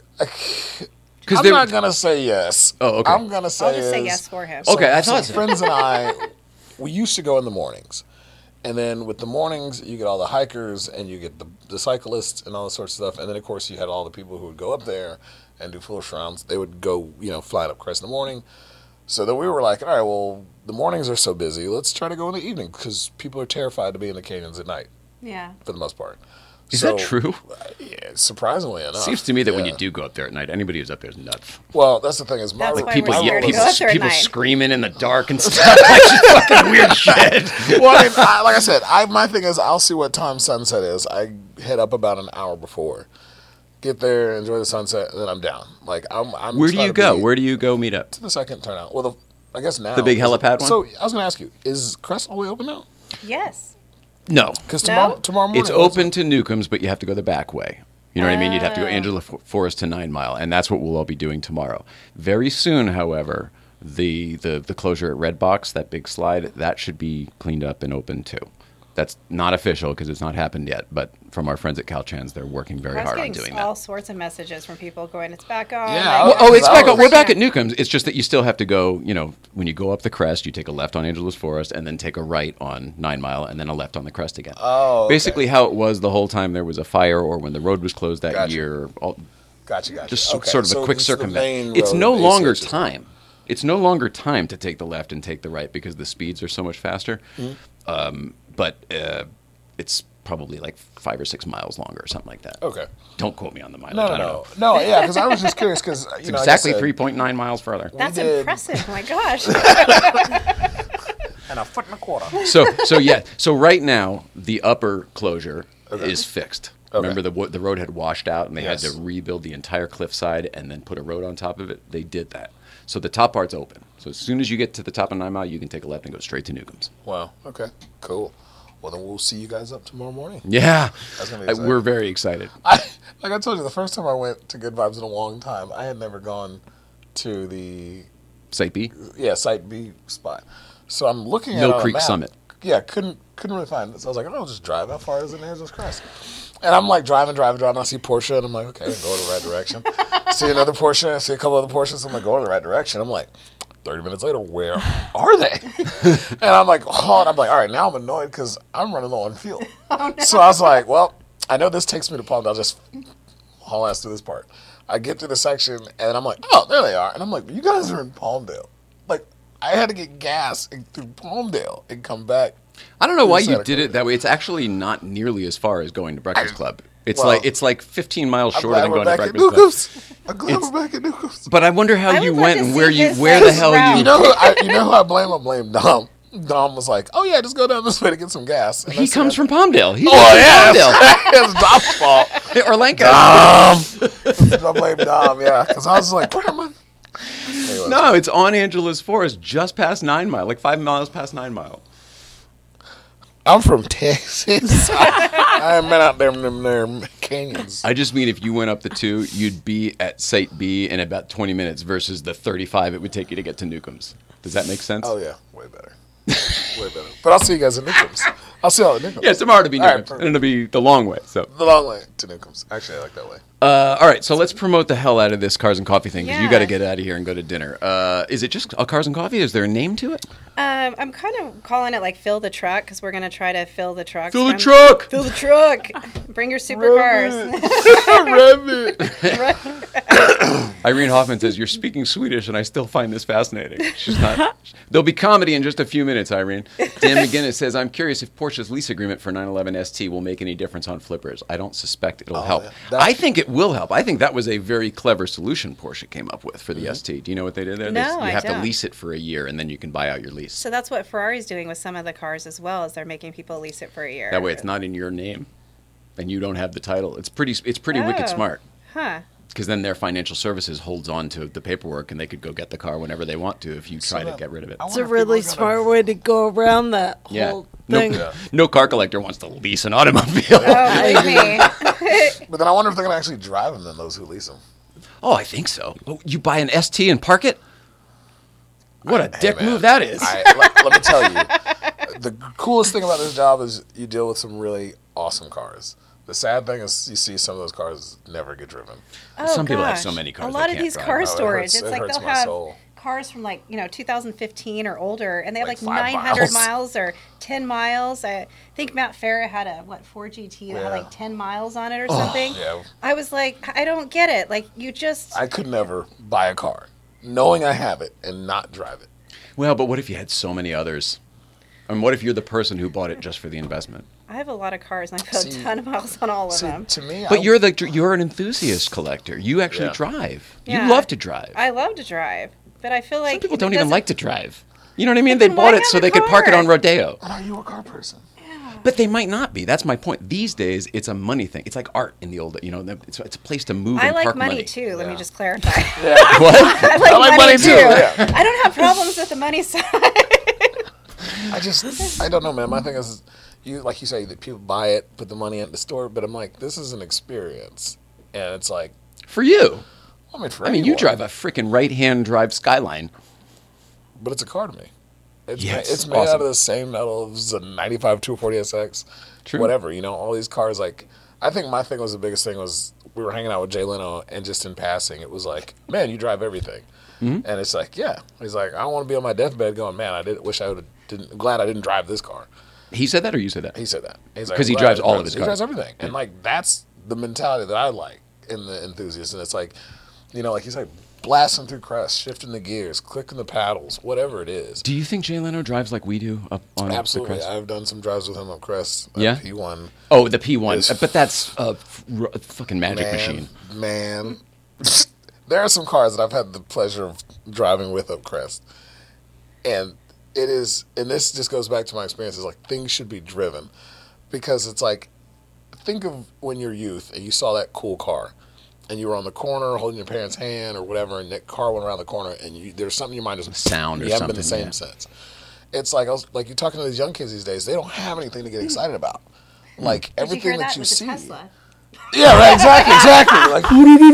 I'm there- not gonna say yes. Oh, okay. I'm gonna say I'll just say is- yes for him. Okay, I some thought so. friends and I, we used to go in the mornings, and then with the mornings you get all the hikers and you get the cyclists and all this sorts of stuff, and then of course you had all the people who would go up there and do full rounds. They would go, flying up Crest in the morning. So then we were like, all right, well the mornings are so busy, let's try to go in the evening because people are terrified to be in the canyons at night Yeah. for the most part. Is So, that true? Yeah, surprisingly enough. Seems to me that when yeah. you do go up there at night, anybody who's up there is nuts. Well, that's the thing is, my That's like why People, we're yell, scared to people, go up there at people night. screaming in the dark and stuff. Like just fucking weird shit. well, I mean, like I said, my thing is I'll see what time sunset is. I head up about an hour before, get there, enjoy the sunset, and then I'm down. Like I'm Where do trying you to go? be Where do you go meet up? to the second turnout? Well, I guess now The big helipad one? So I was going to ask you, is Crest all the way open now? Yes. No. Because No? tomorrow morning It's open to Newcomb's, but you have to go the back way. You know what I mean? You'd have to go Oh. Angela Forest to 9 Mile, and that's what we'll all be doing tomorrow. Very soon, however, the closure at Red Box, that big slide, that should be cleaned up and open too. That's not official because it's not happened yet, but from our friends at Caltrans, they're working very I was hard on getting doing all that. sorts of messages from people going, it's back on. Yeah, Like, Well, it's That back. was- We're back at Newcomb's. It's just that you still have to go. When you go up the crest, you take a left on Angeles Forest, and then take a right on 9 Mile, and then a left on the crest again. Oh, okay. Basically, how it was the whole time there was a fire, or when the road was closed that Gotcha. year. Gotcha. Just Okay, sort of so a quick this is the circumvent. main It's road, no ACH longer is- time. It's no longer time to take the left and take the right because the speeds are so much faster. Mm-hmm. But it's probably like 5 or 6 miles longer or something like that. Okay. Don't quote me on the mileage. No, I no, don't no, know. no. Yeah, because I was just curious because It's exactly 3.9 miles further. That's did- impressive. Oh my gosh. and a foot and a quarter. So right now the upper closure is fixed. Okay. Remember the road had washed out and they had Yes. to rebuild the entire cliffside and then put a road on top of it. They did that. So the top part's open. So as soon as you get to the top of 9 Mile, you can take a left and go straight to Newcomb's. Wow. Okay. Cool. Well, then we'll see you guys up tomorrow morning. Yeah, That's gonna be exciting. we're very excited. Like I told you, the first time I went to Good Vibes in a long time, I had never gone to the Site B, Site B spot. So I'm looking at it Mill on a Creek map. Summit. Yeah, couldn't really find it. So I was like, I'll just drive. How far is it in Arizona Crest? And I'm like driving. And I see Porsche, and I'm like, okay, go in the right direction. See another Porsche. I see a couple other Porsches. I'm like, go in the right direction. I'm like, 30 minutes later, where are they? And I'm like, oh, and I'm like, all right, now I'm annoyed because I'm running low on fuel. So I was like, well, I know this takes me to Palmdale. I'll just haul ass through this part. I get to the section, and I'm like, oh, there they are. And I'm like, you guys are in Palmdale. Like, I had to get gas through Palmdale and come back. I don't know why Through you Santa did Cruz. it that way. It's actually not nearly as far as going to Breakfast Club. It's well, like 15 miles I'm shorter glad than we're going to back at Breakfast Club. Newcomb's. I'm glad we're back at Newcomb's. But I wonder how I you would love went to and see where his the hell route. you. You know who I blame? I blame Dom. Dom was like, "Oh yeah, just go down this way to get some gas." And I He said, comes from Palmdale. He's Oh yeah, from it's Dom's fault. Palmdale. Or Lancaster. I blame Dom. Yeah, because I was like, "Where am I?" Anyway, No, it's on Angeles Forest, just past 9 Mile, like 5 miles past 9 Mile. I'm from Texas. I haven't been out there in them there canyons. I just mean if you went up the 2, you'd be at Site B in about 20 minutes versus the 35 it would take you to get to Newcomb's. Does that make sense? Oh yeah, way better. Way better. But I'll see you guys at Newcomb's. I'll see y'all at Newcomb's. Yeah, tomorrow to be All right, Newcomb's, perfect. and it'll be the long way. So, The long way to Newcomb's. Actually, I like that way. all right, so let's promote the hell out of this Cars and Coffee thing because you Yeah. got to get out of here and go to dinner. Is it just a Cars and Coffee? Is there a name to it? I'm kind of calling it like fill the truck because we're gonna try to fill the truck. Fill the truck. Fill the truck. Bring your supercars. Irene Hoffman says, "You're speaking Swedish, and I still find this fascinating." She's not. There'll be comedy in just a few minutes, Irene. Dan McGinnis says, "I'm curious if Porsche's lease agreement for 911 ST will make any difference on flippers. I don't suspect it'll help. yeah. That's- I think it will help. I think that was a very clever solution Porsche came up with for the ST. Do you know what they did there? No, you I have to don't. lease it for a year, and then you can buy out your lease. So that's what Ferrari's doing with some of the cars as well, is they're making people lease it for a year. That way, it's not in your name, and you don't have the title. It's pretty wicked Oh. smart." Huh. Because then their financial services holds on to the paperwork, and they could go get the car whenever they want to if you try to get rid of it. It's a really smart way to go around that Yeah. whole No, thing. no car collector wants to lease an automobile. Oh, believe me. But then I wonder if they're going to actually drive them than those who lease them. Oh, I think so. Oh, you buy an ST and park it? What a dick man. move that is. Let me tell you, the coolest thing about this job is you deal with some really awesome cars. The sad thing is you see some of those cars never get driven. Oh, Some people have gosh. so many cars A they lot of can't these drive. car Oh, it storage, hurts- it's it like hurts they'll my have soul. cars from 2015 or older, and they have Like like 5 900 miles. miles or 10 miles. I think Matt Farah had a 4 GT that had Yeah. like 10 miles on it or something. Yeah. I was like, I don't get it. Like you just I could never buy a car knowing I have it and not drive it. Well, but what if you had so many others? And what if you're the person who bought it just for the investment? I have a lot of cars and I put See- a ton of miles on all of See, them. to me, But you're an enthusiast collector. You actually Yeah. drive. Yeah. You love to drive. I love to drive, but I feel like Some people it don't even doesn't- like to drive. You know what I mean? But They then bought why it so have a they could park it car? on Rodeo. Are you a car person? But they might not be. That's my point. These days, it's a money thing. It's like art in the old, it's a place to move I and like park money too. Let me Yeah. just clarify. What? I like, money too. yeah. I don't have problems with the money side. I don't know, man. My thing is, like you say, that people buy it, put the money in the store, but I'm like, this is an experience, and it's like, For you. I mean, for I mean, you anyone, drive a freaking right-hand drive Skyline. but it's a car to me. It's Yeah, it's it's made out awesome. of the same metal as a 95 240 SX, True. whatever. All these cars. Like, I think my thing was the biggest thing was we were hanging out with Jay Leno, and just in passing, it was like, man, you drive everything, and it's like, yeah. He's like, I don't want to be on my deathbed going, man, glad I didn't drive this car. He said that or you said that? He said that. He's like, 'Cause he "I'm glad drives I all drive of his this." cars. He drives everything. And, like, that's the mentality that I like in the enthusiast. And it's like, like you said, blasting through Crest, shifting the gears, clicking the paddles, whatever it is. Do you think Jay Leno drives like we do up on Absolutely. the Crest? I've done some drives with him on Crest. Yeah? P1. Oh, the P1. Is- But that's a fucking magic machine. Man. There are some cars that I've had the pleasure of driving with up Crest. And it is, and this just goes back to my experiences, like things should be driven. Because it's like, think of when you're youth and you saw that cool car. And you were on the corner holding your parents' hand or whatever, and that car went around the corner, and there's something in your mind doesn't Sound or you haven't been the something, same yeah. since. It's like you're talking to these young kids these days. They don't have anything to get excited about. Like Did you hear everything that you with the see. Tesla? Yeah, right. Exactly. Like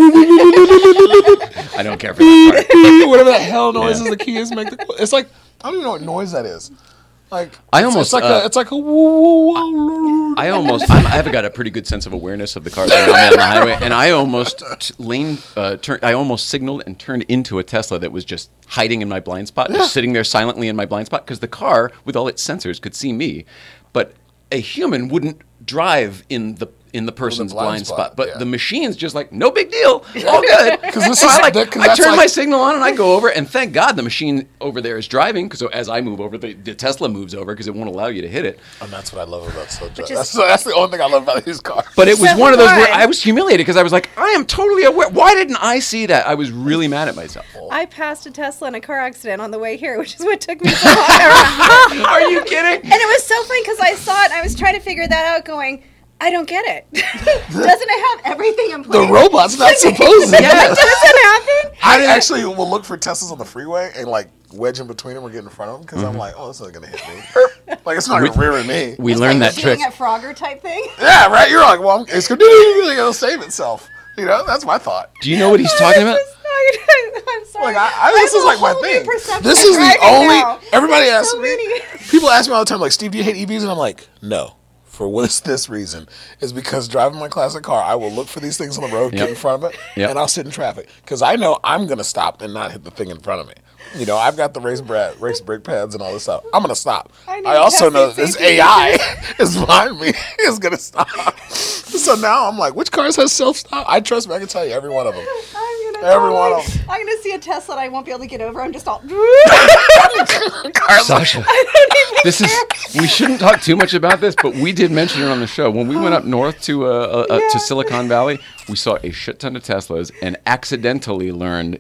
I don't care for that part. whatever the hell noises the kids make. It's like I don't even know what noise that is. Like it's like a woo. I have got a pretty good sense of awareness of the cars around me on the highway, and I almost I almost signaled and turned into a Tesla that was just hiding in my blind spot, just sitting there silently in my blind spot, because the car, with all its sensors, could see me, but a human wouldn't drive in the person's blind spot. But the machine's just like, no big deal, all good. So I turn my signal on and I go over, and thank God the machine over there is driving, because as I move over, the Tesla moves over because it won't allow you to hit it. And that's what I love about that's the only thing I love about these cars. But it was one of those where I was humiliated, because I was like, I am totally aware. Why didn't I see that? I was really mad at myself. I passed a Tesla in a car accident on the way here, which is what took me so long. Are you kidding? And it was so funny because I saw it and I was trying to figure that out going, I don't get it. Doesn't it have everything in place? The robot's not supposed to. Yes. Does it happen? I actually will look for Teslas on the freeway and like wedge in between them or get in front of them, because I'm like, oh, it's not going to hit me. Like, it's not going to rear at me. We learned that trick. Shooting at Frogger type thing? Yeah, right. You're like, well, it's going to it'll save itself. You know, that's my thought. Do you know what he's talking about? I'm sorry. Like, this is like my thing. This is the only. Everybody asks me. People ask me all the time, like, Steve, do you hate EVs? And I'm like, no. For this reason is because driving my classic car, I will look for these things on the road, get in front of it, and I'll sit in traffic because I know I'm going to stop and not hit the thing in front of me. You know, I've got the race brake pads and all this stuff. I'm going to stop. I also know that this AI is behind me is going to stop. So now I'm like, which cars has self-stop? I trust me. I can tell you every one of them. Every one of them. I'm going to see a Tesla and I won't be able to get over. I'm just all... Sasha, we shouldn't talk too much about this, but we did mention it on the show. When we went up north to Silicon Valley, we saw a shit ton of Teslas and accidentally learned...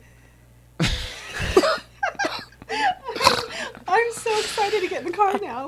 I'm so excited to get in the car now.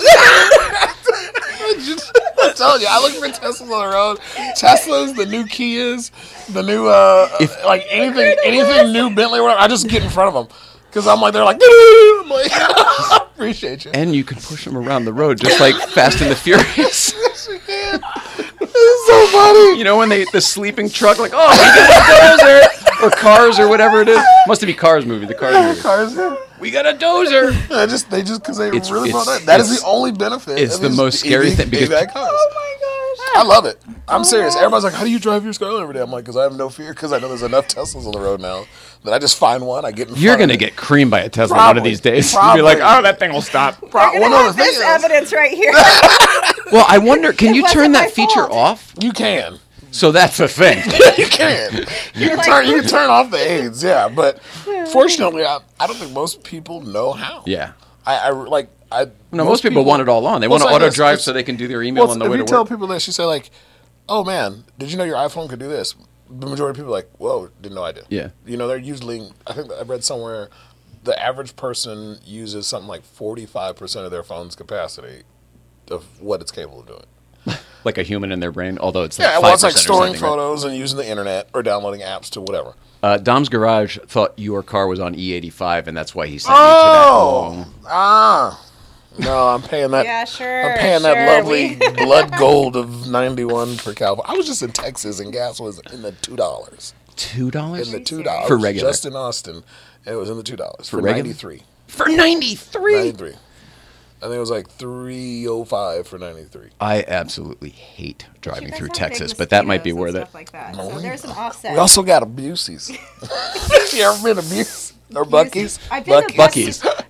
I'm telling you, I look for Teslas on the road. Teslas, the new Kias, the new like anything new Bentley or whatever. I just get in front of them because I'm like, they're like, I'm like, appreciate you. And you can push them around the road just like Fast and the Furious. Yes, you can. This is so funny. You know when the sleeping truck, like, oh, we got a dozer, or Cars or whatever it is. Must be Cars movie. The Cars movie. We got a dozer. They just because they really brought that. That is the only benefit. It's the most scary thing because. Oh my gosh! I love it. I'm serious. Everybody's like, "How do you drive your Skyline every day?" I'm like, "Because I have no fear. Because I know there's enough Teslas on the road now that I just find one. I get in front You're gonna get creamed by a Tesla one of these days. You'll be like, "Oh, that thing will stop." One other thing is evidence right here. Well, I wonder, can you turn that feature off? You can. So that's the thing. You can. You can turn off the aids, yeah. But fortunately, I don't think most people know how. Yeah. Most people want it all on. They want to auto drive so they can do their email on the way to work. If you tell people this, you say like, "Oh man, did you know your iPhone could do this?" The majority of people are like, "Whoa, didn't know I did." Yeah. You know, they're usually. I think I read somewhere, the average person uses something like 45% of their phone's capacity of what it's capable of doing. Like a human in their brain, although it's like 5% well, it's like or storing something, photos and using the internet or downloading apps to whatever. Dom's Garage thought your car was on E85, and that's why he sent you to that. No, I'm paying that. Yeah, sure. I'm paying that lovely blood gold of 91 per California. I was just in Texas, and gas was in the $2. $2? In the $2 for regular. Just in Austin, and it was in the $2 for regular? 93. For 93? 93. I think it was like $305 for 93. I absolutely hate driving through have Texas, big but that might be mosquitoes where and stuff like that. No, So there's an offset. We also got Abuses. You ever been Abuse or Bucky's? I've been to Buc-ee's.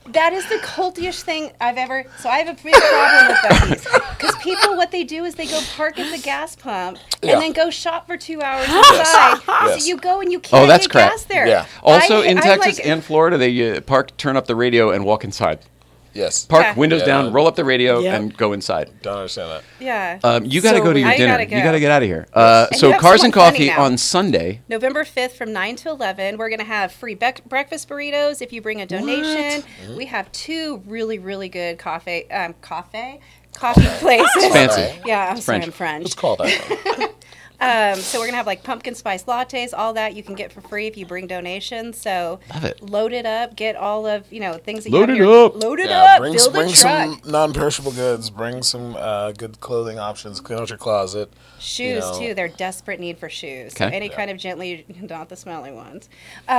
That is the cultiest thing I've ever. So I have a big problem with Buc-ee's because people, what they do is they go park at the gas pump and then go shop for 2 hours inside. Yes. So you go and you can't that's get crap. gas there. Yeah. Also, in I'm Texas like- and Florida, they park, turn up the radio, and walk inside. Yes. Park, Yeah. windows Yeah. down, roll up the radio, Yeah. and go inside. Don't understand that. Yeah. You got to So go to your I dinner. gotta You go. got to get out of here. And you So have Cars and someone funny Coffee now. on Sunday. November 5th from 9 to 11, we're going to have free breakfast burritos if you bring a donation. We have 2 really, really good coffee places. It's fancy. Yeah, I'm sorry, French. I'm French. Let's call that. So we're going to have like pumpkin spice lattes, all that you can get for free if you bring donations. So Love it. load it up, get all of, things that Load you it have here. up. Load it Yeah, up, bring fill the truck. some non-perishable goods. Bring some good clothing options. Clean out your closet. Shoes know. too. They're desperate need for shoes. So Okay. any kind of gently, not the smelly ones.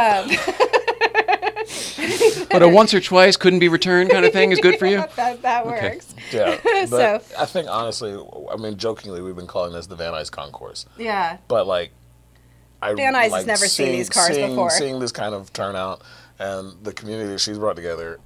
But a once or twice couldn't be returned kind of thing is good for you? that works. Yeah. But So- I think honestly, I mean, jokingly, we've been calling this the Van Nuys Concourse. Yeah. But like, Van Nuys has never seen these cars before. Seeing this kind of turnout and the community that she's brought together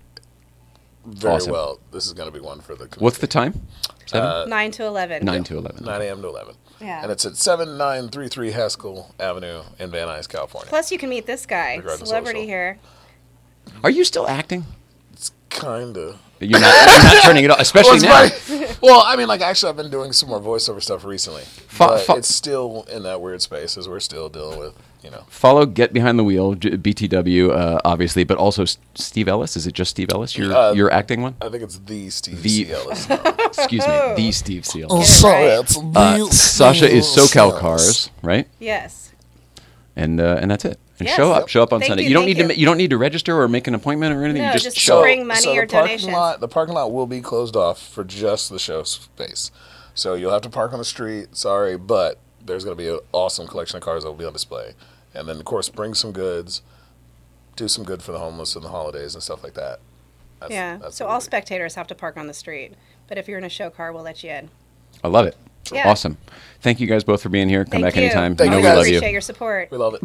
very Awesome. well. This is going to be one for the community. What's the time? 7? 9 to 11. 9 to 11. 9 a.m. to 11. Yeah. And it's at 7933 Haskell Avenue in Van Nuys, California. Plus, you can meet this guy, Regardless celebrity social. here. Are you still acting? It's kind of. You're not turning it off, especially now. Well, I mean, like, actually, I've been doing some more voiceover stuff recently. But it's still in that weird space as we're still dealing with, Follow Get Behind the Wheel, BTW, obviously, but also Steve Ellis. Is it just Steve Ellis, your acting one? I think it's the Steve The- C. Ellis. Excuse me, the Steve Seal. Oh, Get it sorry, right. it's the Sasha is Steve SoCal Ellis. Cars, right? Yes. And that's it. And Yes. show up on Thank Sunday. you, You don't thank need to you. you don't need to register or make an appointment or anything. No, you just just show. bring money or the parking donations. lot, the parking lot will be closed off for just the show space. So you'll have to park on the street. Sorry, but there's going to be an awesome collection of cars that will be on display. And then, of course, bring some goods, do some good for the homeless in the holidays and stuff like that. That's So what all we're- spectators have to park on the street. But if you're in a show car, we'll let you in. I love it. Yeah. Awesome. Thank you guys both for being here. Come Thank back you. anytime. Thank you know you we guys. love you. Appreciate your support. We love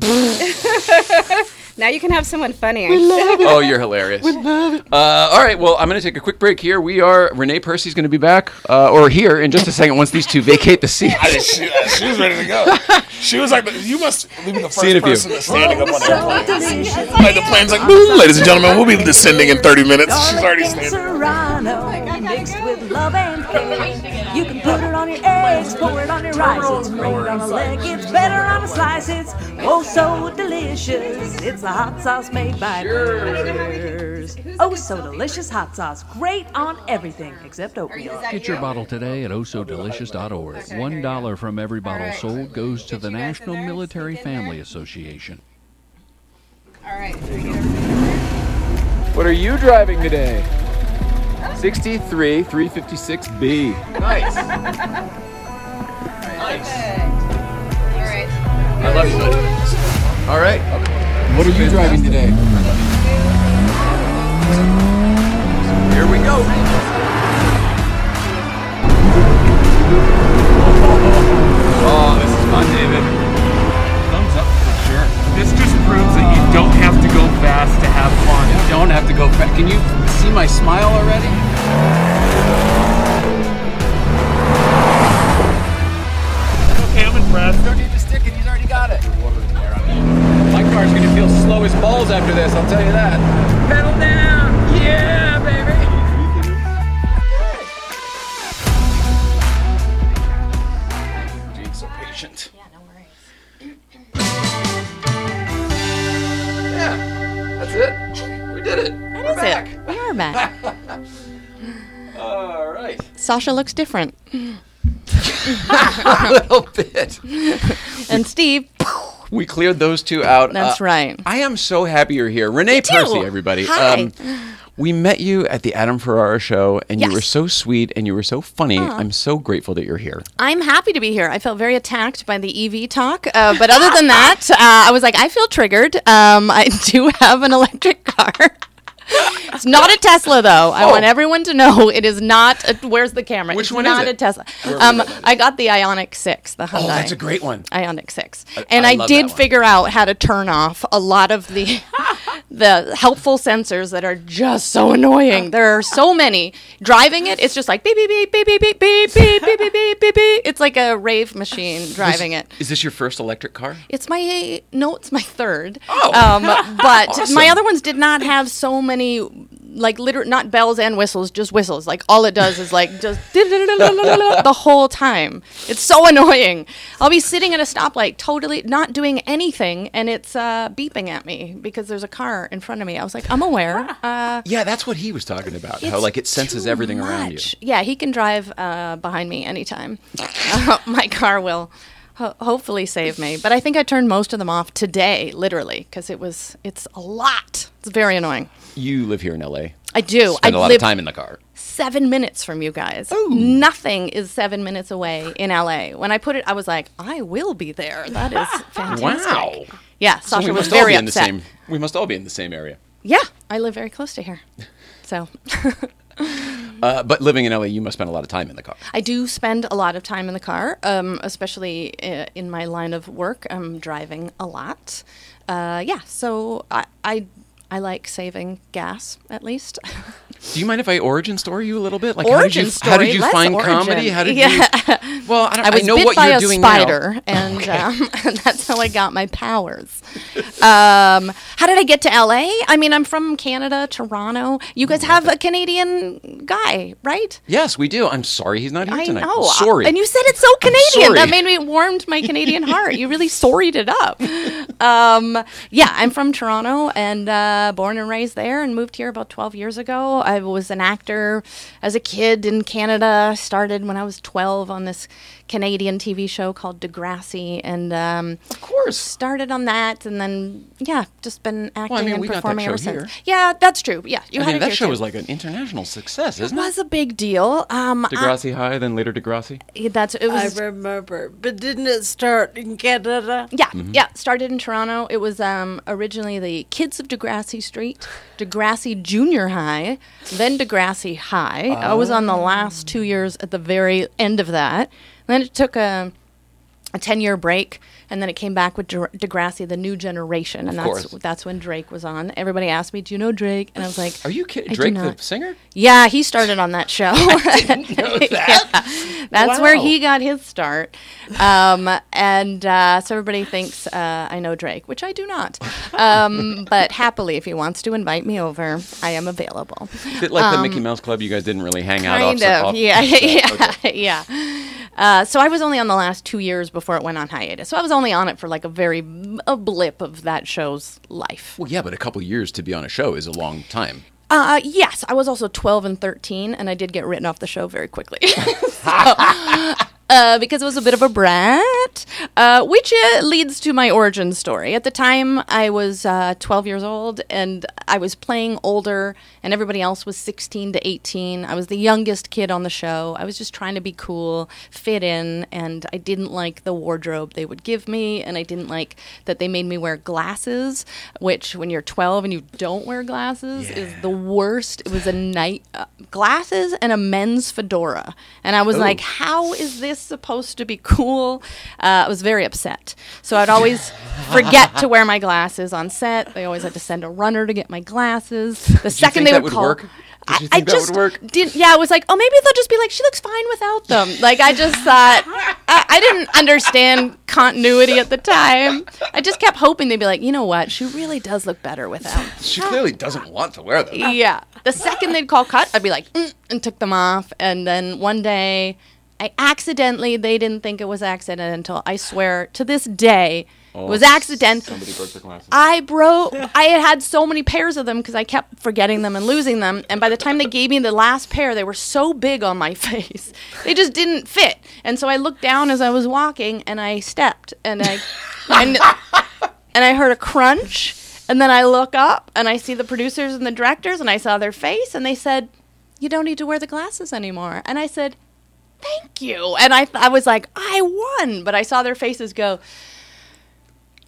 it. Now you can have someone funny. Oh, you're hilarious. All right, well, I'm going to take a quick break here. Renee Percy's going to be back, or here in just a second once these two vacate the seat. She was ready to go. She was like, you must be the See you in first a few. person that's standing up on the airplane. Like the plane's like, "Boo, ladies and gentlemen, we'll be descending in 30 minutes. She's already standing. Serrano mixed with love and care. You can put it on your eggs, pour it on your rice. It's great on a leg, it's better on a slice. It's oh so delicious. It's a hot sauce made by Bears. Oh so delicious hot sauce. Great on everything except oatmeal. Get your bottle today at osodelicious.org. $1 from every bottle sold goes to the National Military Family Association. All right. What are you driving today? 63 356B. All right. I love you, buddy. All right. What are you driving today? Here we go. Oh, this is fun, David. Thumbs up for sure. This just proves that you don't have to go fast to have fun. You don't have to go fast. Can you see my smile already? Okay, I'm impressed. Don't need to stick it. He's already got it. My car's gonna feel slow as balls after this. I'll tell you that. Pedal down. Yeah, baby. Being so patient. Yeah, no worries. Yeah, that's it. We did it. We're back. We are back. All right. Sasha looks different. A little bit. And Steve, We cleared those two out. that's right. I am so happy you're here. Renee Percy, everybody. Hi. We met you at the Adam Ferrara show, and you Yes. were so sweet and you were so funny. I'm so grateful that you're here. I'm happy to be here. I felt very attacked by the EV talk. But other than that, I was like, I feel triggered. I do have an electric car. It's not a Tesla, though. I want everyone to know it is not. Where's the camera? Which it's one not is it? a Tesla. Where was it? I got the Ioniq 6, the Hyundai. Oh, that's a great one. Ioniq 6. And I I love did that one. figure out how to turn off a lot of the helpful sensors that are just so annoying. There are so many. Driving it, it's just like beep, beep, beep, beep, beep, beep, beep, beep, beep, beep, beep, beep, beep. It's like a rave machine driving it. Is this your first electric car? It's my third. Oh, but awesome. my other ones did not have so many, like not bells and whistles, just whistles. Like all it does is like just the whole time. It's so annoying. I'll be sitting at a stoplight, totally not doing anything, and it's beeping at me because there's a car in front of me. I was like, I'm aware. Yeah, that's what he was talking about. How It's like it senses too everything around you. much. Yeah, he can drive behind me anytime. My car will hopefully save me. But I think I turned most of them off today, literally, because it's a lot. It's very annoying. You live here in LA. I do. Spend a lot of live time in the car. 7 minutes from you guys. Nothing is 7 minutes away in LA. When I put it, I was like, I will be there. That is fantastic. Wow. Yeah, So Sasha we was must all very be in the upset. same. We must all be in the same area. Yeah, I live very close to here. So But living in LA, you must spend a lot of time in the car. I do spend a lot of time in the car, especially in my line of work. I'm driving a lot. Yeah, so I like saving gas, at least. Do you mind if I origin story you a little bit? Like Origin how did you story? find Let's comedy? origin. How did Yeah. you? Well, I was know bit what by you're a doing spider, now. and that's how I got my powers. How did I get to LA? I mean, I'm from Canada, Toronto. You guys have a Canadian guy, right? Yes, we do. I'm sorry he's not here I tonight. know. Sorry. And you said it's so Canadian. sorry. That made me warmed my Canadian heart. You really sorried it up. Yeah, I'm from Toronto and born and raised there and moved here about 12 years ago. I was an actor as a kid in Canada. Started when I was 12 on this Canadian TV show called Degrassi, and of course. started on that, and then just been acting we and got that performing show ever since. here. Yeah, that's true. Yeah, you had it that here show too. was like an international success, It isn't it? was a big deal. Degrassi High, then later Degrassi. It I was. remember. But didn't it start in Canada? Yeah, yeah. Started in Toronto. It was originally the Kids of Degrassi Street, Degrassi Junior High, then Degrassi High. I was on the last 2 years at the very end of that. Then it took a 10-year break, and then it came back with Degrassi, the New Generation, and that's when Drake was on. Everybody asked me, "Do you know Drake?" And I was like, Are you kidding? I do Drake, not. the singer? Yeah, he started on that show. I didn't know that. Yeah, that's where Wow. he got his start. So everybody thinks I know Drake, which I do not. But happily, if he wants to invite me over, I am available. A bit like the Mickey Mouse Club, you guys didn't really hang out Kind off of, yeah, Okay. yeah. So I was only on the last 2 years before it went on hiatus. So I was only on it for like a blip of that show's life. Well, yeah, but a couple years to be on a show is a long time. Yes, I was also 12 and 13, and I did get written off the show very quickly. Because it was a bit of a brat, which leads to my origin story. At the time, I was 12 years old, and I was playing older, and everybody else was 16 to 18. I was the youngest kid on the show. I was just trying to be cool, fit in, and I didn't like the wardrobe they would give me, and I didn't like that they made me wear glasses, which when you're 12 and you don't wear glasses is the worst. It was glasses and a men's fedora. And I was like, how is this supposed to be cool? I was very upset. So I'd always forget to wear my glasses on set. They always had to send a runner to get my glasses. The second think they that would would call, work? Did you I think that just would work? didn't. Yeah, I was like, oh, maybe they'll just be like, she looks fine without them. Like I just thought, I didn't understand continuity at the time. I just kept hoping they'd be like, you know what, she really does look better without. She clearly doesn't want to wear them. Yeah. The second they'd call cut, I'd be like, and took them off. And then one day, they didn't think it was accidental. I swear, to this day, it was accidental. Somebody broke their glasses. I had so many pairs of them because I kept forgetting them and losing them. And by the time they gave me the last pair, they were so big on my face. They just didn't fit. And so I looked down as I was walking and I stepped and and I heard a crunch. And then I look up and I see the producers and the directors and I saw their face and they said, "You don't need to wear the glasses anymore." And I said, "Thank you." And I was like, I won. But I saw their faces go,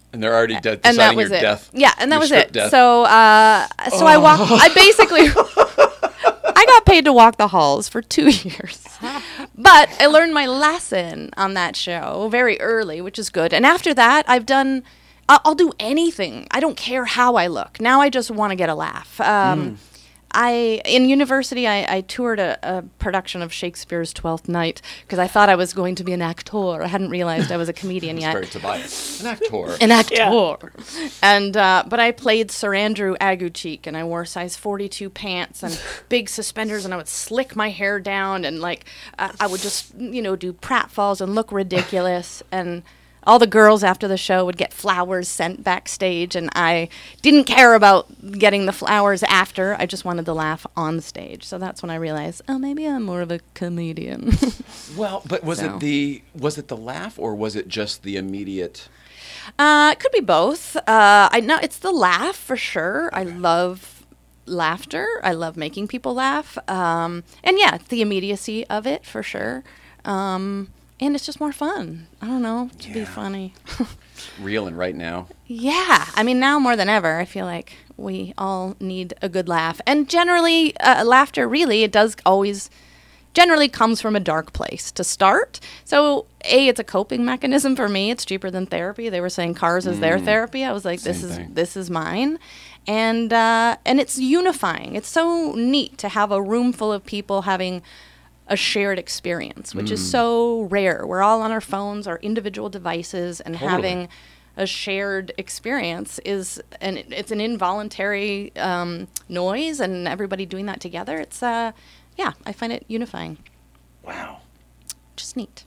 And they're already and that deciding was your it. death. Yeah, and that your was script it. death. So, I walked. I basically, I got paid to walk the halls for 2 years, but I learned my lesson on that show very early, which is good. And after that, I'll do anything. I don't care how I look. Now I just want to get a laugh. In university, I toured a production of Shakespeare's Twelfth Night because I thought I was going to be an actor. I hadn't realized I was a comedian It's yet. very Tobias. An actor. An actor. And but I played Sir Andrew Aguecheek, and I wore size 42 pants and big suspenders, and I would slick my hair down, and I would just do pratfalls and look ridiculous. And all the girls after the show would get flowers sent backstage, and I didn't care about getting the flowers after. I just wanted to laugh on stage. So that's when I realized, oh, maybe I'm more of a comedian. Well, but was it the laugh, or was it just the immediate? It could be both. I know it's the laugh for sure. I love laughter. I love making people laugh. And yeah, the immediacy of it for sure. And it's just more fun. I don't know, to be funny. Real and right now. Yeah. I mean, now more than ever, I feel like we all need a good laugh. And generally, laughter really, it does always generally comes from a dark place to start. So, it's a coping mechanism for me. It's cheaper than therapy. They were saying Cars is their therapy. I was like, this is mine. And it's unifying. It's so neat to have a room full of people having a shared experience, which is so rare. We're all on our phones, our individual devices, and having a shared experience it's an involuntary noise, and everybody doing that together. It's I find it unifying. Wow. Just neat.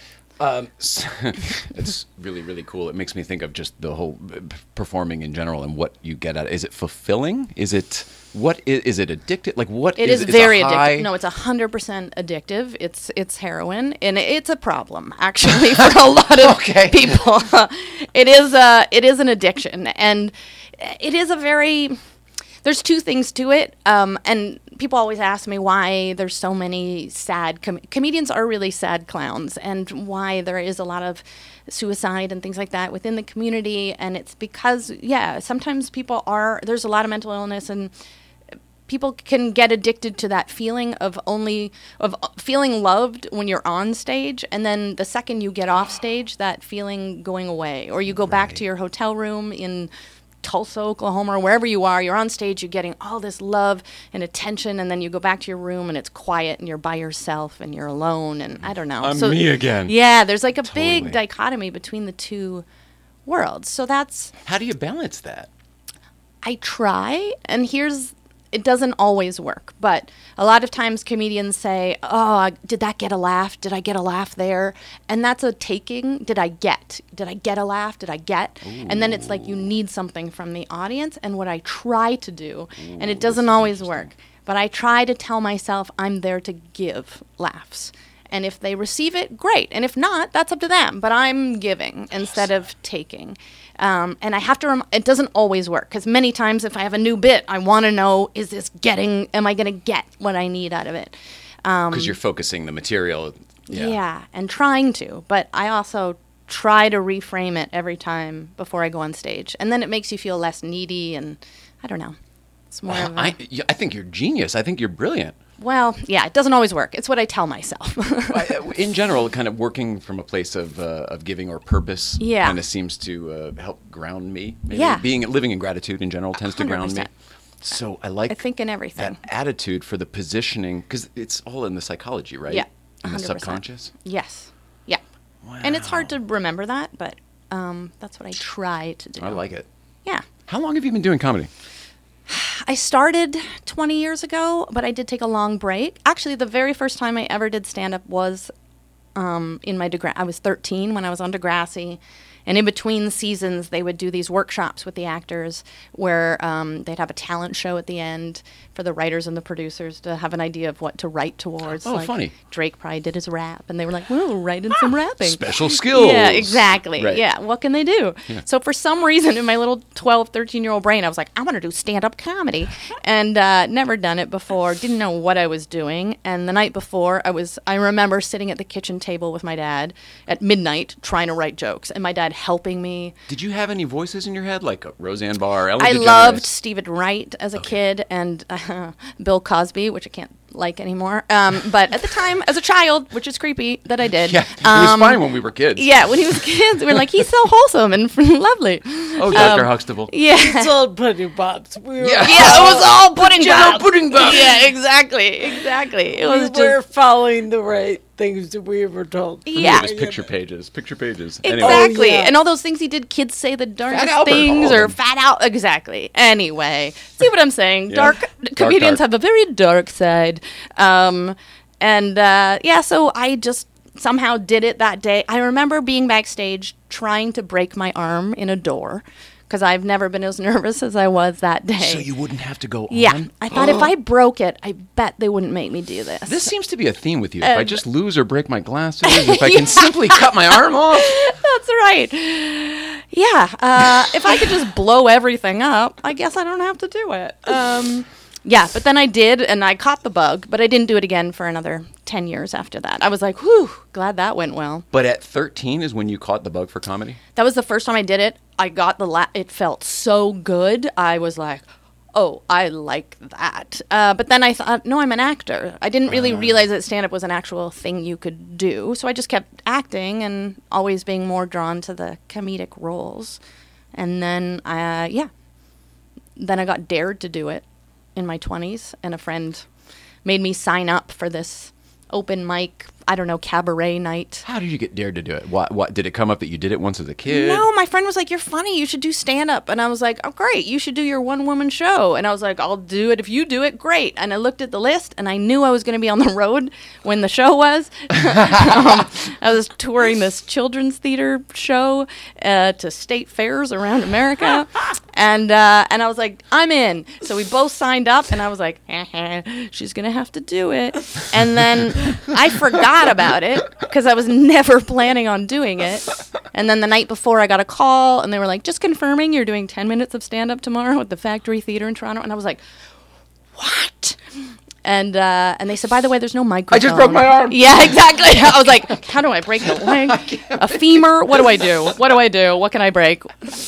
It's really, really cool. It makes me think of just the whole performing in general and what you get out of it. Is it fulfilling? Is it addictive? Like what it is it? Is very high? addictive. No, it's 100% addictive. It's heroin, and it's a problem actually for a lot of people. It is an addiction, and it is a very. There's two things to it, and people always ask me why there's so many sad comedians are really sad clowns, and why there is a lot of suicide and things like that within the community. And it's because sometimes there's a lot of mental illness, and people can get addicted to that feeling of feeling loved when you're on stage, and then the second you get off stage, that feeling going away, or you go back to your hotel room in Tulsa, Oklahoma, or wherever you are, you're on stage, you're getting all this love and attention, and then you go back to your room and it's quiet and you're by yourself and you're alone, and I don't know. I'm me again. Yeah, there's like a big dichotomy between the two worlds. So that's... How do you balance that? I try, and it doesn't always work, but a lot of times comedians say, oh, did that get a laugh? Did I get a laugh there? And that's a taking. Did I get a laugh? Did I get? Ooh. And then it's like you need something from the audience. And what I try to do, and it doesn't always work, but I try to tell myself I'm there to give laughs. And if they receive it, great. And if not, that's up to them. But I'm giving instead of taking. And I have to, it doesn't always work. Because many times if I have a new bit, I want to know, am I going to get what I need out of it? Because you're focusing the material. Yeah, and trying to. But I also try to reframe it every time before I go on stage. And then it makes you feel less needy, and I don't know. It's more of a... I think you're genius. I think you're brilliant. Well, yeah, it doesn't always work. It's what I tell myself. In general, kind of working from a place of giving or purpose kind of seems to help ground me. Maybe. Yeah. Living in gratitude in general tends 100%. To ground me. So I think in everything. That attitude for the positioning, because it's all in the psychology, right? Yeah, 100%. In the subconscious? Yes. Yeah. Wow. And it's hard to remember that, but that's what I try to do. I like it. Yeah. How long have you been doing comedy? I started 20 years ago, but I did take a long break. Actually, the very first time I ever did stand-up was in my I was 13 when I was on Degrassi. And in between seasons, they would do these workshops with the actors where they'd have a talent show at the end for the writers and the producers to have an idea of what to write towards. Oh, funny. Drake probably did his rap, and they were like, well, write in some rapping. Special skills. Yeah, exactly. Right. Yeah, what can they do? Yeah. So for some reason in my little 12, 13-year-old brain, I was like, I want to do stand-up comedy. And never done it before, didn't know what I was doing. And the night before, I remember sitting at the kitchen table with my dad at midnight trying to write jokes. And my dad helping me. Did you have any voices in your head, like Roseanne Barr, Ellen I DeGeneres? loved Stephen Wright as a kid and Bill Cosby, which I can't like anymore. But at the time, as a child, which is creepy that I did. Yeah, he was fine when we were kids. Yeah, when he was kids, we were like, he's so wholesome and lovely. Oh, Dr. Huxtable. Yeah. It's all pudding pops. We were, Yeah. Yeah, it was all pudding Jello pops. pudding pops. Yeah, exactly. It was we were just following the right things that we were told. yeah. It was picture pages. Anyway. Exactly. Oh, yeah. And all those things he did, kids say the darndest Albert, all things of or them. fat out. Exactly. Anyway, see what I'm saying? Yeah. Dark comedians dark. have a very dark side. So I just somehow did it that day. I remember being backstage trying to break my arm in a door because I've never been as nervous as I was that day. So you wouldn't have to go on? Yeah. I thought if I broke it, I bet they wouldn't make me do this. This seems to be a theme with you. If I just lose or break my glasses, if I can simply cut my arm off. That's right. Yeah. If I could just blow everything up, I guess I don't have to do it. Yeah, but then I did, and I caught the bug, but I didn't do it again for another 10 years after that. I was like, whew, glad that went well. But at 13 is when you caught the bug for comedy? That was the first time I did it. I got it felt so good. I was like, oh, I like that. But then I thought, no, I'm an actor. I didn't really realize that stand-up was an actual thing you could do. So I just kept acting and always being more drawn to the comedic roles. And then, then I got dared to do it in my 20s, and a friend made me sign up for this open mic, I don't know, cabaret night. How did you get dared to do it? What did it come up that you did it once as a kid? No, my friend was like, you're funny, you should do stand-up. And I was like, oh, great, you should do your one-woman show. And I was like, I'll do it if you do it, great. And I looked at the list, and I knew I was going to be on the road when the show was. I was touring this children's theater show to state fairs around America. And I was like, I'm in. So we both signed up, and I was like, she's going to have to do it. And then I forgot about it because I was never planning on doing it. And then the night before, I got a call, and they were like, just confirming you're doing 10 minutes of stand-up tomorrow at the Factory Theater in Toronto. And I was like, what? And they said, by the way, there's no microphone. I just broke my arm. Yeah, exactly. I was like, how do I break the leg? A femur? What do I do? What can I break?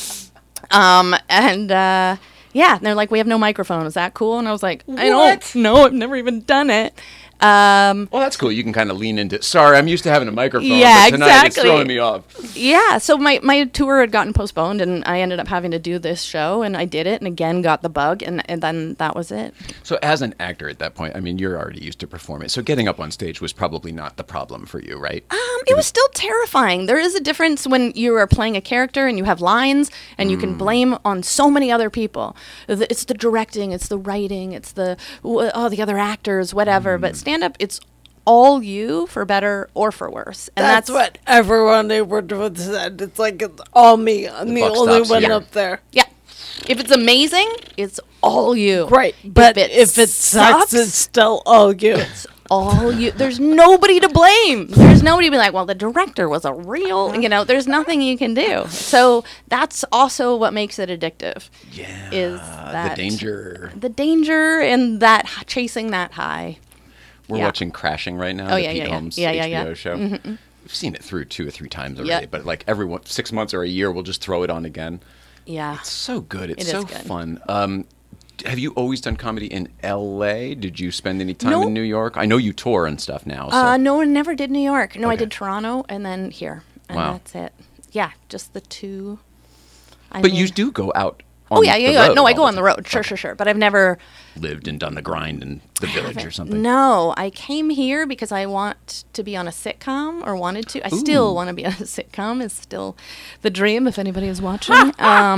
And they're like, we have no microphone. Is that cool? And I was like, I don't know. I've never even done it. Well, that's cool. You can kind of lean into, sorry, I'm used to having a microphone, Yeah, but tonight it's exactly. throwing me off. Yeah, so my tour had gotten postponed, and I ended up having to do this show, and I did it, and again got the bug, and then that was it. So as an actor at that point, I mean, you're already used to performing, so getting up on stage was probably not the problem for you, right? It was still terrifying. There is a difference when you are playing a character and you have lines, and you can blame on so many other people. It's the directing, it's the writing, it's the other actors, whatever. But stand-up, it's all you, for better or for worse. And That's what everyone they worked with said. It's like, it's all me. I'm the buck only stops one here. up there. Yeah. If it's amazing, it's all you. Right. But if it sucks, it's still all you. It's all you. There's nobody to blame. There's nobody to be like, well, the director was a real, there's nothing you can do. So that's also what makes it addictive. Yeah. Is that the danger. The danger and that chasing that high. We're Yeah. watching Crashing right now, Oh, the yeah, Pete yeah, yeah. Holmes Yeah, HBO yeah, yeah. show. We've seen it through 2 or 3 times already, Yeah. but like 6 months or a year, we'll just throw it on again. Yeah. It's so good. It's It is so good. fun. Have you always done comedy in L.A.? Did you spend any time No. in New York? I know you tour and stuff now. So. No, I never did New York. No, I Okay. did Toronto and then here. And Wow. that's it. Yeah, just the two. But you do go out on Oh, yeah, the yeah. road No, I all go on the time. road. Sure. But I've never Lived and done the grind in the village or something. No, I came here because I want to be on a sitcom, or wanted to. I still want to be on a sitcom. It's still the dream, if anybody is watching.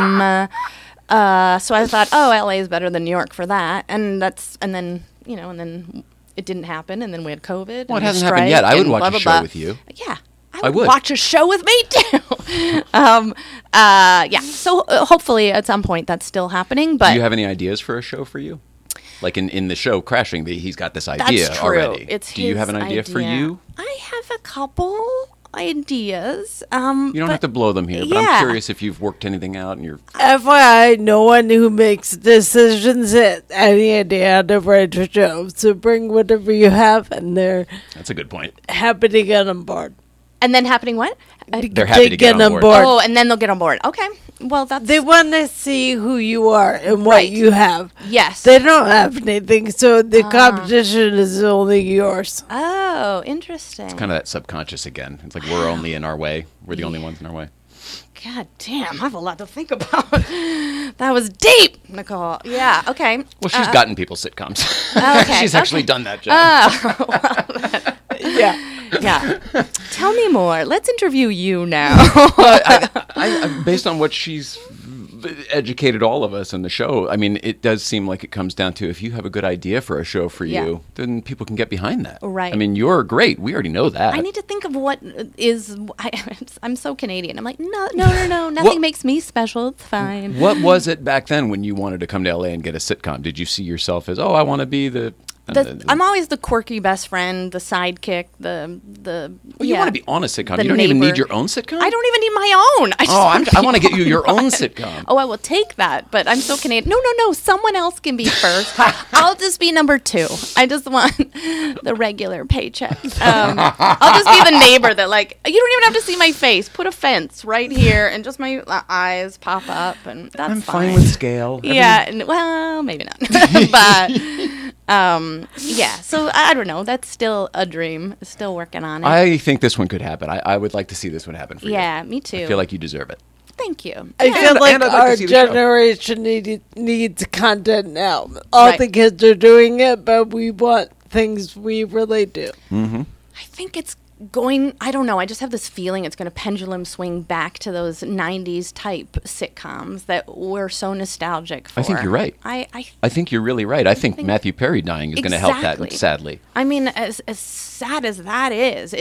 So I thought, LA is better than New York for that, and then it didn't happen, and then we had COVID. Well, it and hasn't strike happened yet. I would and watch blah, a blah, show blah. with you. Yeah. I would. watch a show with me too. Yeah. So hopefully at some point that's still happening. But Do you have any ideas for a show for you? Like in the show Crashing, he's got this idea that's true. already. It's Do you have his an idea for idea. you? I have a couple ideas. You don't have to blow them here, but I'm yeah. curious if you've worked anything out and you're. FYI, no one who makes decisions at any idea to write a show. So bring whatever you have, and they're That's a good point. happy to get on board. And then happening what? They're happy to get on board. Oh, and then they'll get on board. Okay. Well, that's... They want to see who you are and what Right. you have. Yes. They don't have anything, so the competition is only yours. Oh, interesting. Kind of that subconscious again. It's like we're only in our way. We're the only ones in our way. God damn, I have a lot to think about. That was deep, Nicole. Yeah, okay. Well, she's gotten people sitcoms. Okay, She's actually okay. done that job. Yeah. Yeah. Tell me more. Let's interview you now. I, based on what she's educated all of us in the show, I mean, it does seem like it comes down to if you have a good idea for a show for Yeah. you, then people can get behind that. Right. I mean, you're great. We already know that. I need to think of what is... I'm so Canadian. I'm like, no. Nothing makes me special. It's fine. What was it back then when you wanted to come to LA and get a sitcom? Did you see yourself as, I want to be the I'm always the quirky best friend, the sidekick, the Well, you want to be on a sitcom. The You don't even neighbor. need your own sitcom? I don't even need my own. I want to get you your own sitcom. Oh, I will take that, but I'm so Canadian. No. Someone else can be first. I'll just be number 2. I just want the regular paycheck. I'll just be the neighbor that, like, you don't even have to see my face. Put a fence right here, and just my eyes pop up, and that's I'm fine. fine with scale. Yeah, well, maybe not. But, yeah, so I don't know. That's still a dream. Still working on it. I think this one could happen. I would like to see this one happen for you. Yeah, me too. I feel like you deserve it. Thank you. I feel like and I'd like to our see the show. generation needs content now. All Right. the kids are doing it, but we want things we relate to. Mm-hmm. I think it's going, I don't know, I just have this feeling it's going to pendulum swing back to those 90s type sitcoms that we're so nostalgic for. I think you're right. I think you're really right. I think Matthew Perry dying is going to help Exactly. that, sadly. I mean, as sad as that is,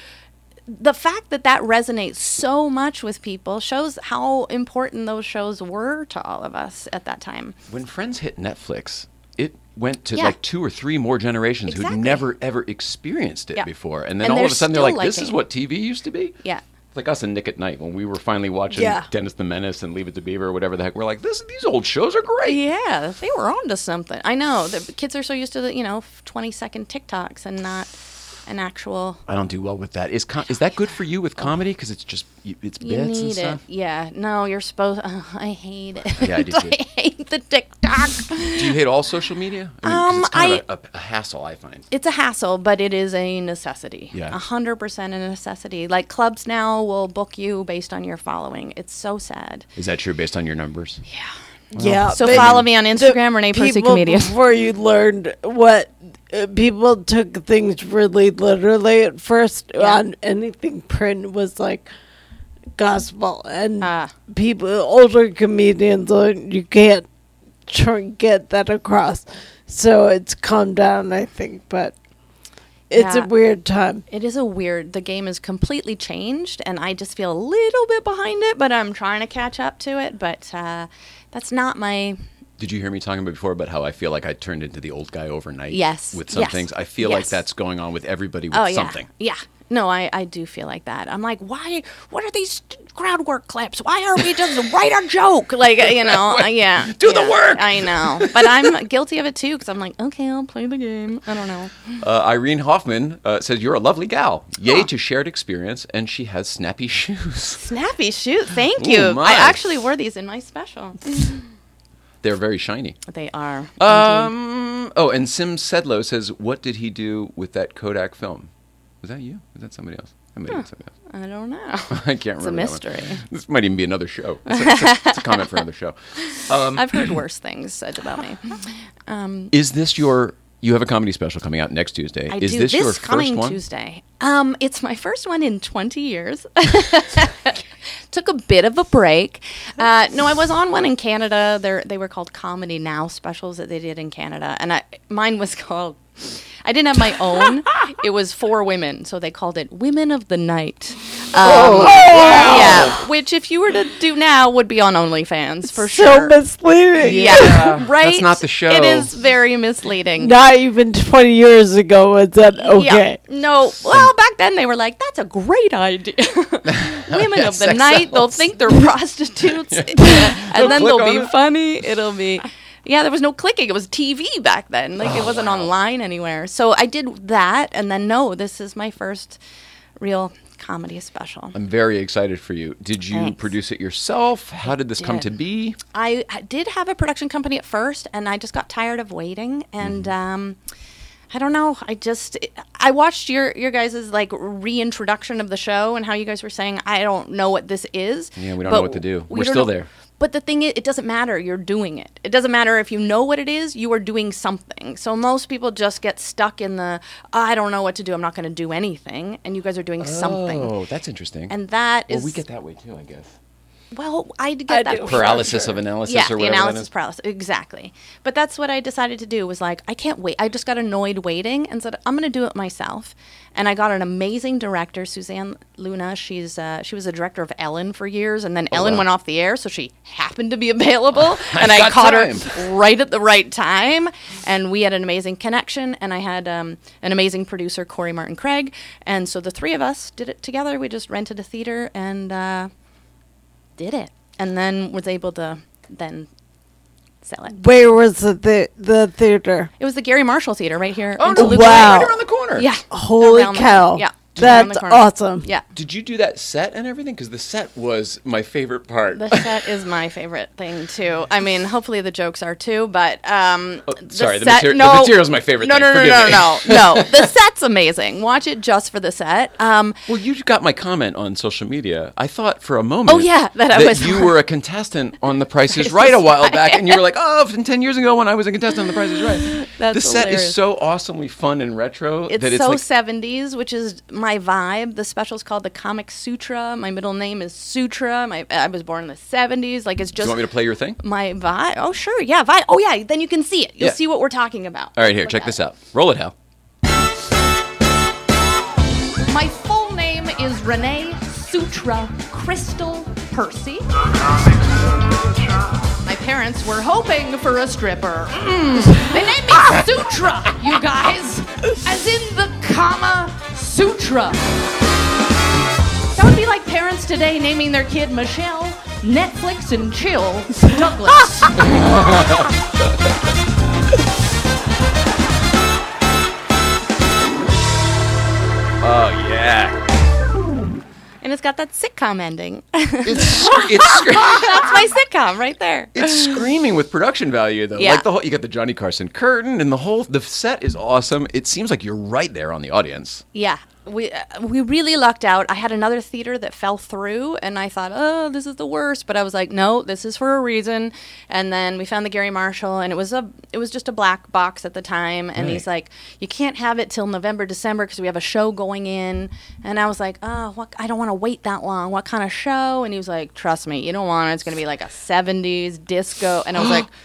the fact that resonates so much with people shows how important those shows were to all of us at that time. When Friends hit Netflix, it went to Yeah. like 2 or 3 more generations Exactly. who'd never, ever experienced it Yeah. before. And then And all they're of a sudden they're still like, this liking is it. what TV used to be? Yeah. It's like us and Nick at Night when we were finally watching Yeah. Dennis the Menace and Leave It to Beaver or whatever the heck. We're like, these old shows are great. Yeah, they were onto something. I know. The kids are so used to the, 20-second TikToks and not an actual... I don't do well with that. Is that good for you with comedy? Because it's just, it's You bits and need it. stuff? Yeah. No, you're supposed... I hate it. Yeah, I do too. I hate the TikTok. Do you hate all social media? I mean, 'cause it's kind of a hassle, I find. It's a hassle, but it is a necessity. Yeah. 100% a necessity. Like, clubs now will book you based on your following. It's so sad. Is that true based on your numbers? Yeah. So but follow me on Instagram, the Renee Percy people Comedian. Before you learned what people took things really literally at first on anything print was like gospel, and people, older comedians, you can't get that across. So it's calmed down, I think, but it's Yeah. a weird time. It is the game is completely changed, and I just feel a little bit behind it, but I'm trying to catch up to it. But that's not my... Did you hear me talking before about how I feel like I turned into the old guy overnight? Yes. With some Yes. things. I feel like Yes. that's going on with everybody with Oh, yeah. something. Yeah. No, I do feel like that. I'm like, why? What are these crowd work clips? Why aren't we just write a joke? Like, yeah. Do the work! I know. But I'm guilty of it, too, because I'm like, okay, I'll play the game. I don't know. Irene Hoffman says, you're a lovely gal. Yay to shared experience, and she has snappy shoes. Snappy shoot. Thank Ooh, you. my. I actually wore these in my special. They're very shiny. They are. And Sim Sedlow says, what did he do with that Kodak film? Was that you? Was that somebody else? That might have been somebody else. I don't know. I can't remember. It's a that one. mystery. This might even be another show. It's a comment for another show. I've heard worse things said about me. Is this you have a comedy special coming out next Tuesday. I Is do. this your coming first one? Tuesday. It's my first one in 20 years. Took a bit of a break. No, I was on one in Canada. They were called Comedy Now specials that they did in Canada, and mine was called. I didn't have my own. It was for women, so they called it Women of the Night. Yeah, which if you were to do now would be on OnlyFans for So sure. misleading. Yeah, right. That's not the show. It is very misleading. Not even 20 years ago was that okay. Yeah. No. Well, back then they were like, "That's a great idea." Women of the sex night, they'll sells. think they're prostitutes, and then click they'll on be it. funny. It'll be. Yeah, there was no clicking. It was TV back then. Like, it wasn't online anywhere. So I did that, and then, this is my first real comedy special. I'm very excited for you. Did you Thanks. produce it yourself? How did this come to be? I did have a production company at first, and I just got tired of waiting. And I don't know. I watched your guys' like reintroduction of the show and how you guys were saying, I don't know what this is. Yeah, we don't know what to do. We're don't still know. there. But the thing is, it doesn't matter. You're doing it. It doesn't matter if you know what it is. You are doing something. So most people just get stuck in the, I don't know what to do. I'm not going to do anything. And you guys are doing something. Oh, that's interesting. And that is... Well, we get that way too, I guess. Well, I get that. Paralysis of analysis Yeah, or the whatever that analysis is. paralysis. Exactly. But that's what I decided to do was like, I can't wait. I just got annoyed waiting and said, I'm going to do it myself. And I got an amazing director, Suzanne Luna. She was a director of Ellen for years. And then Ellen went off the air, so she happened to be available. And I caught her right at the right time. And we had an amazing connection. And I had an amazing producer, Corey Martin Craig. And so the three of us did it together. We just rented a theater and... did it, and then was able to then sell it. Where was the theater? It was the Gary Marshall Theater right here. Oh, in no, Toluca. wow. right around the corner. Yeah. Holy Around the cow. corner. Yeah. That's Around the corner. awesome. Yeah. Did you do that set and everything? Because the set was my favorite part. The set is my favorite thing too. I mean, hopefully the jokes are too, but sorry, the set- material's my favorite thing. No, Forgive me. no. The set's amazing. Watch it just for the set. Well, you got my comment on social media. I thought for a moment Oh, yeah, that I was- you were a contestant on The Price is Right a while back, and you were like, oh, from 10 years ago when I was a contestant on The Price is Right. That's the set hilarious. is so awesomely fun and retro It's that it's so like 70s, which is my vibe. The special's called the Comic Sutra. My middle name is Sutra. I was born in the 70s. Like, it's Do just you want me to play your thing? my vibe. Oh, sure. Yeah, vibe. Oh, yeah. Then you can see it. You'll Yeah. see what we're talking about. All right, here, Look check at this it. out. Roll it, Hal. My full name is Renee Sutra Crystal Percy. My parents were hoping for a stripper. They named me Sutra, you guys, as in the Kama Sutra. That would be like parents today naming their kid Michelle, Netflix and Chill Douglas. Oh, yeah. And it's got that sitcom ending. It's That's my sitcom right there. It's screaming with production value, though. Yeah. Like you got the Johnny Carson curtain, and the set is awesome. It seems like you're right there on the audience. Yeah, we really lucked out. I had another theater that fell through, and I thought, oh, this is the worst. But I was like, no, this is for a reason. And then we found the Gary Marshall, and it was just a black box at the time. And he's like, you can't have it till November, December because we have a show going in. And I was like, oh, I don't want to wait that long. What kind of show? And he was like, trust me, you don't want it. It's going to be like a 70s disco. And I was like,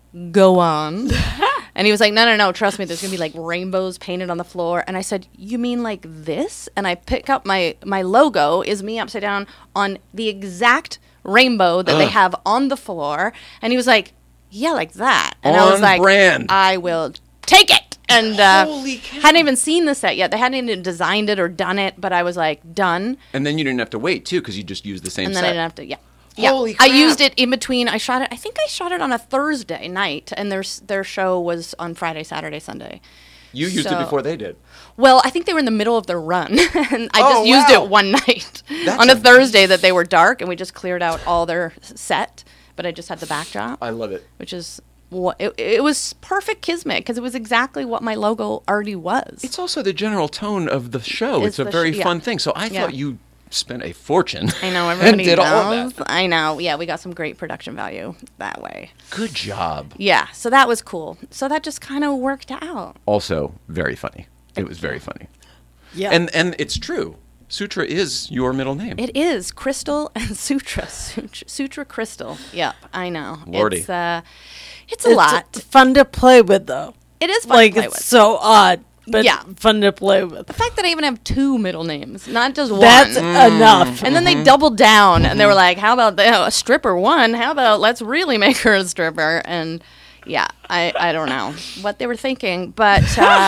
go on. And he was like, no, trust me, there's going to be like rainbows painted on the floor. And I said, you mean like this? And I pick up my logo is me upside down on the exact rainbow that they have on the floor. And he was like, yeah, like that. And I was On like, brand. I will take it. And Holy cow. hadn't even seen the set yet. They hadn't even designed it or done it, but I was like, done. And then you didn't have to wait, too, because you just used the same And set. then I didn't have to, yeah. Yeah, Holy I crap. used it in between. I think I shot it on a Thursday night, and their show was on Friday, Saturday, Sunday. You used it So- before they did. Well, I think they were in the middle of their run, and I Oh, just used wow. it one night That's on a amazing. Thursday that they were dark, and we just cleared out all their set. But I just had the backdrop, I love it. which is what it was perfect kismet because it was exactly what my logo already was. It's also the general tone of the show. It's It's a the very yeah. fun thing. So I Yeah. thought you spent a fortune. I know and everybody did knows. all of that. I know. Yeah, we got some great production value that way. Good job. Yeah, so that was cool. So that just kind of worked out. Also, very funny. It was very funny. Yeah. And it's true. Sutra is your middle name. It is Crystal and Sutra. Sutra Crystal. Yep, I know. Lordy. It's a it's lot. fun to play with, though. It is fun Like, to play it's with. so odd, but Yeah. fun to play with. The fact that I even have two middle names, not just one. That's enough. And then they doubled down and they were like, how about a stripper one? How about let's really make her a stripper? And yeah, I don't know what they were thinking, but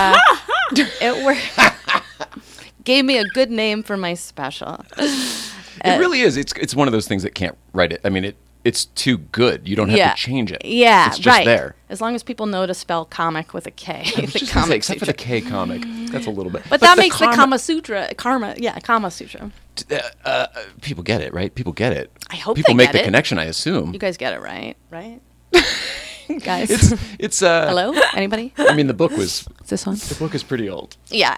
it worked. Gave me a good name for my special. It really is. It's one of those things that can't write it. I mean, it's too good. You don't have Yeah. to change it. Yeah, it's just right. there. As long as people know to spell comic with a K. I was the just gonna say, Comic except for the Sutra. K comic, that's a little bit. But that makes the karma- Kama Sutra Kama Sutra. people get it, right? People get it. I hope people they make get the it. connection. I assume. You guys get it, right? Right? Guys. It's Hello? Anybody? I mean, the book Is this on? is pretty old. Yeah.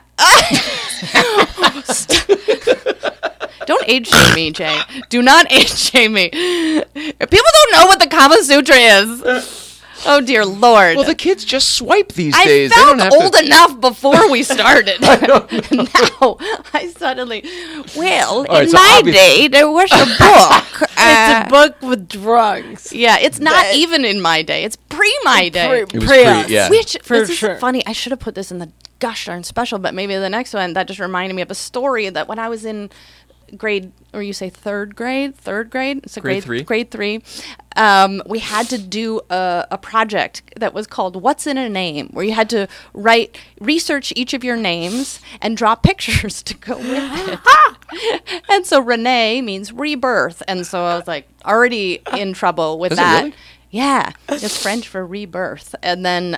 Don't age shame me, Jay. Do not age shame me. If people don't know what the Kama Sutra is. Oh dear Lord. Well, the kids just swipe these I days. felt they don't have old to... enough before we started. Now I suddenly. Well, right, in so my obvious- day, there was a book. It's a book with drugs. Yeah, it's not even in my day. It's pre my day. It was pre, yeah. Which For this sure. is funny. I should have put this in the gosh darn special, but maybe the next one. That just reminded me of a story that when I was in grade, or you say third grade? It's a Grade three. Grade 3. We had to do a project that was called "What's in a Name," where you had to research each of your names and draw pictures to go with it. And so Renee means rebirth, and so I was like already in trouble with Is it that. really? Yeah, it's French for rebirth, and then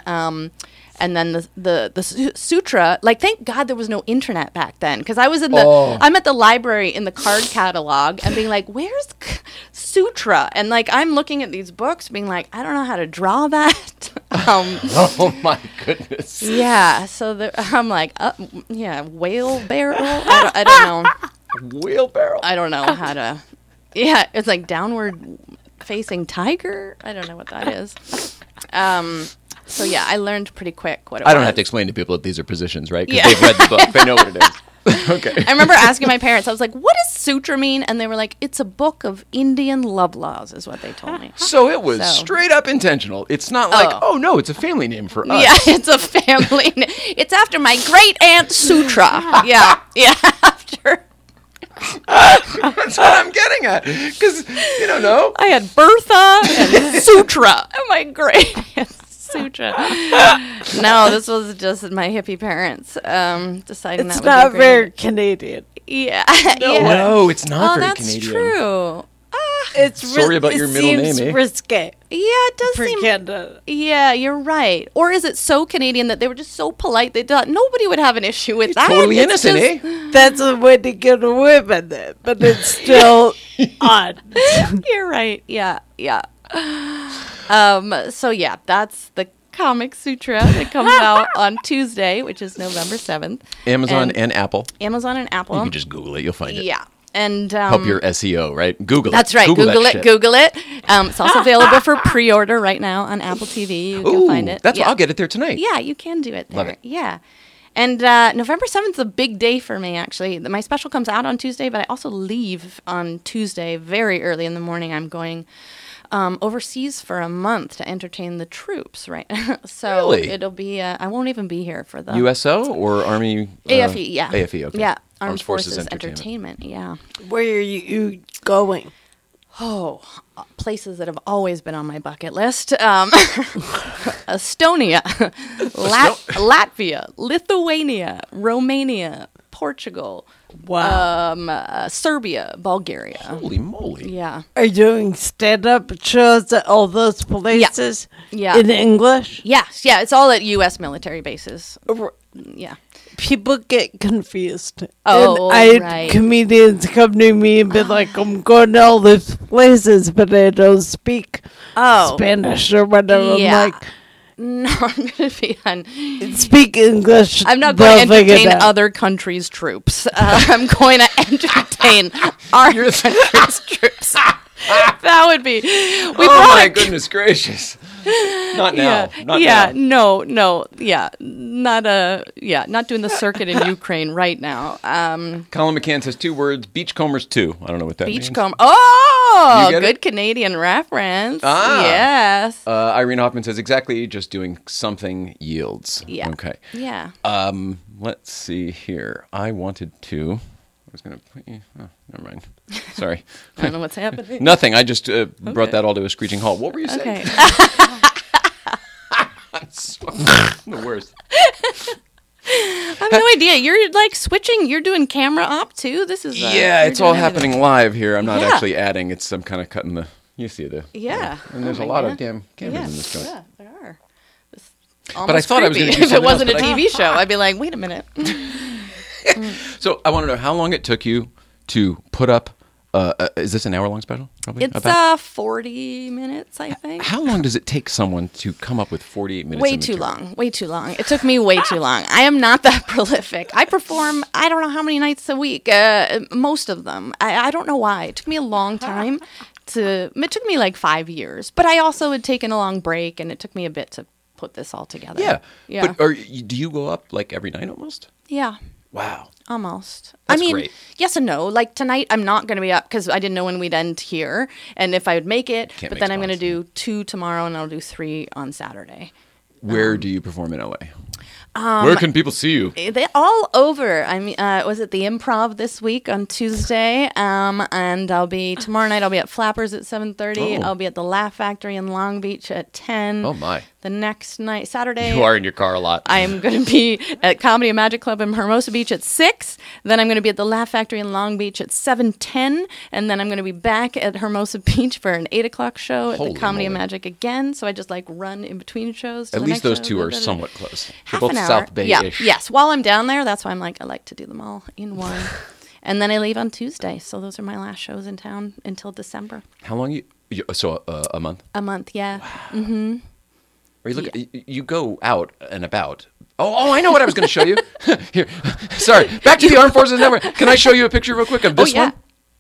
the sutra. Like, thank God there was no internet back then, because I was in I'm at the library in the card catalog and being like, "Where's sutra?" And like I'm looking at these books, being like, "I don't know how to draw that." Oh my goodness. Yeah, so I'm like, whale barrel. I don't know. Wheelbarrow. I don't know how to. Yeah, it's like downward facing tiger. I don't know what that is. So yeah, I learned pretty quick what it was. I don't have to explain to people that these are positions, right? Because Yeah. they've read the book. They know what it is. Okay. I remember asking my parents, I was like, what does sutra mean? And they were like, it's a book of Indian love laws, is what they told me. So it was So- straight up intentional. It's not like, oh no, it's a family name for us. Yeah, it's a family name. It's after my great aunt Sutra. Yeah, after. That's what I'm getting at. Because you don't know. I had Bertha and Sutra. And my great aunt Sutra. No, this was just my hippie parents deciding It's that would not be very great. Canadian. Yeah. No, it's not very that's Canadian. true. It's Sorry about your middle name, seems eh? risque Yeah, it does for seem. Canada. Yeah, you're right. Or is it so Canadian that they were just so polite they thought nobody would have an issue with that? Totally It's innocent, just- eh? That's a way to get away with it, but it's still odd. You're right. Yeah. So yeah, that's the Comic Sutra that comes out on Tuesday, which is November 7th. Amazon and Apple. Amazon and Apple. You can just Google it. You'll find it. Yeah. And Help your SEO, right? Google it. that's right. Google that it. shit. Google it. It's also available for pre-order right now on Apple TV. You can find it. That's Yeah. I'll get it there tonight. Yeah, you can do it there. Love it. Yeah. And November 7th is a big day for me, actually. My special comes out on Tuesday, but I also leave on Tuesday very early in the morning. I'm going overseas for a month to entertain the troops, right? So Really? it'll be, I won't even be here for the USO or Army? AFE, yeah. AFE, okay. Yeah, Armed Forces Entertainment, yeah. Where are you going? Oh, places that have always been on my bucket list. Estonia, Latvia, Lithuania, Romania, Portugal, Serbia, Bulgaria. Holy moly. Yeah. Are you doing stand-up shows at all those places? Yeah. In English? Yes, yeah, it's all at U.S. military bases. Yeah. People get confused. Oh, and I had right. comedians come to me and be like, I'm going to all these places, but I don't speak Spanish or whatever. Yeah. I'm like, No, I'm going to be on. speak English. I'm not going to they'll figure it entertain out. other countries' troops. I'm going to entertain our country's troops. That would be. Oh my goodness gracious! Not now. Not now. Not doing the circuit in Ukraine right now. Colin McCann says 2 words: Beachcombers 2. I don't know what that means. Beachcomber. Oh, You get good it? Canadian reference. Ah. Yes. Irene Hoffman says exactly. Just doing something yields. Yeah. Okay. Yeah. Let's see here. I wanted to. I was going to put you. Oh, never mind. Sorry. I don't know what's happening. Nothing. I just brought that all to a screeching halt. What were you saying? Okay. I'm the worst. I have no idea. You're like switching. You're doing camera op too. This is Yeah, you're it's all doing everything. happening live here. I'm not Yeah. actually adding. I'm kind of cutting the You see the and there's Oh a my lot God. of damn cameras in this joint. Yeah, there are. It's But I thought I was going to do if it something wasn't a else, but TV show, I'd be like, wait a minute. So I want to know how long it took you to put up. Is this an hour-long special? Probably. It's 40 minutes, I think. How long does it take someone to come up with 48 minutes? Way of too material? long. Way too long. It took me way too long. I am not that prolific. I perform, I don't know how many nights a week, most of them. I don't know why. It took me a long time it took me like 5 years. But I also had taken a long break, and it took me a bit to put this all together. Yeah. But do you go up like every night almost? Yeah. Wow. Almost. That's I mean, great. yes and no. Like tonight, I'm not going to be up because I didn't know when we'd end here, and if I would make it. Can't but make then I'm going to spots. do 2 tomorrow, and I'll do 3 on Saturday. Where do you perform in LA? Where can people see you? They all over. I mean, was it the Improv this week on Tuesday? And I'll be tomorrow night. I'll be at Flappers at 7:30. Oh. I'll be at the Laugh Factory in Long Beach at 10. Oh my! The next night, Saturday. You are in your car a lot. I am going to be at Comedy and Magic Club in Hermosa Beach at 6. Then I'm going to be at the Laugh Factory in Long Beach at 7:10. And then I'm going to be back at Hermosa Beach for an 8 o'clock show at Holy the Comedy and moly. Magic again. So I just like run in between shows. To At the least next those show. two are somewhat close. They're Half both an hour. South Bay-ish. Yeah. Yes. While I'm down there, that's why I'm like, I like to do them all in one. And then I leave on Tuesday. So those are my last shows in town until December. How long so a month? A month, yeah. Mm-hmm. Or you go out and about. Oh, I know what I was going to show you. Here, sorry. Back to the Armed Forces Network. Can I show you a picture real quick of this one?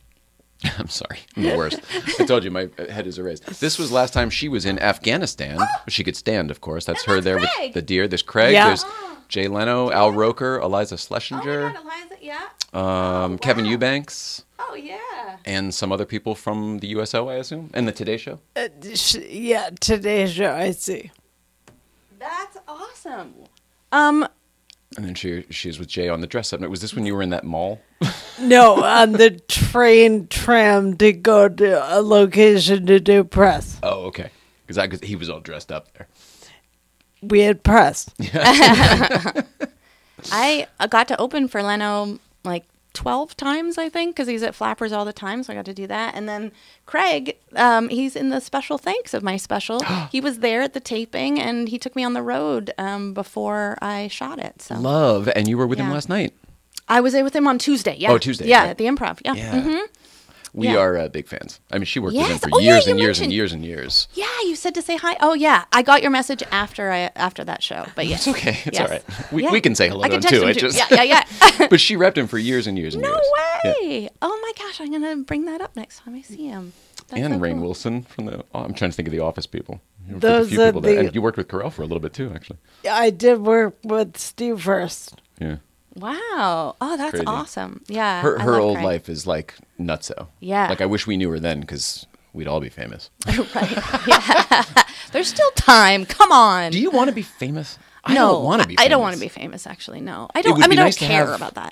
I'm sorry. I'm the worst. I told you my head is erased. This was last time she was in Afghanistan. She could stand, of course. That's her there Craig. with the deer. There's Craig. Yeah. There's Jay Leno, Al Roker, Eliza Schlesinger, Eliza, yeah. Kevin Eubanks, Oh, yeah. and some other people from the USO, I assume, and the Today Show. Yeah, today's show, I see. That's awesome. And then she's with Jay on the dress up. Was this when you were in that mall? No, on the train tram to go to a location to do press. Oh, okay. Because he was all dressed up there. We had press. I got to open for Leno like 12 times, I think, because he's at Flappers all the time, so I got to do that. And then Craig, he's in the special thanks of my special. He was there at the taping, and he took me on the road before I shot it. So Love, and you were with him Yeah. last night. I was there with him on Tuesday. Yeah. Oh, Tuesday, Yeah, right. at the Improv. Yeah. Yeah. Mm-hmm. We Yeah. are big fans. I mean, she worked with him Yes. for Oh, yeah, years you and years and mentioned- years and years. Yeah, you said to say hi. Oh, yeah. I got your message after that show. But yes. It's okay. It's Yes. all right. We Yeah. can say hello I to can him text too. him It too. just Yeah. but she repped him for years and years and No years. Yeah. way. Oh, my gosh. I'm going to bring that up next time I see him. That's And so Rainn cool. Wilson from the. Oh, I'm trying to think of the Office people. You worked with Those a few are people there. the- And you worked with Carell for a little bit too, actually. I did work with Steve first. Yeah. Wow. Oh, that's Crazy. awesome. Yeah. Her I her love old Craig. life is like nutso. Yeah. Like I wish we knew her then because we'd all be famous. Right. Yeah. There's still time. Come on. Do you want to be famous? I no, don't want to be. I famous. don't want to be famous. Actually, no. I It don't. would I be mean, I nice don't to care have about that.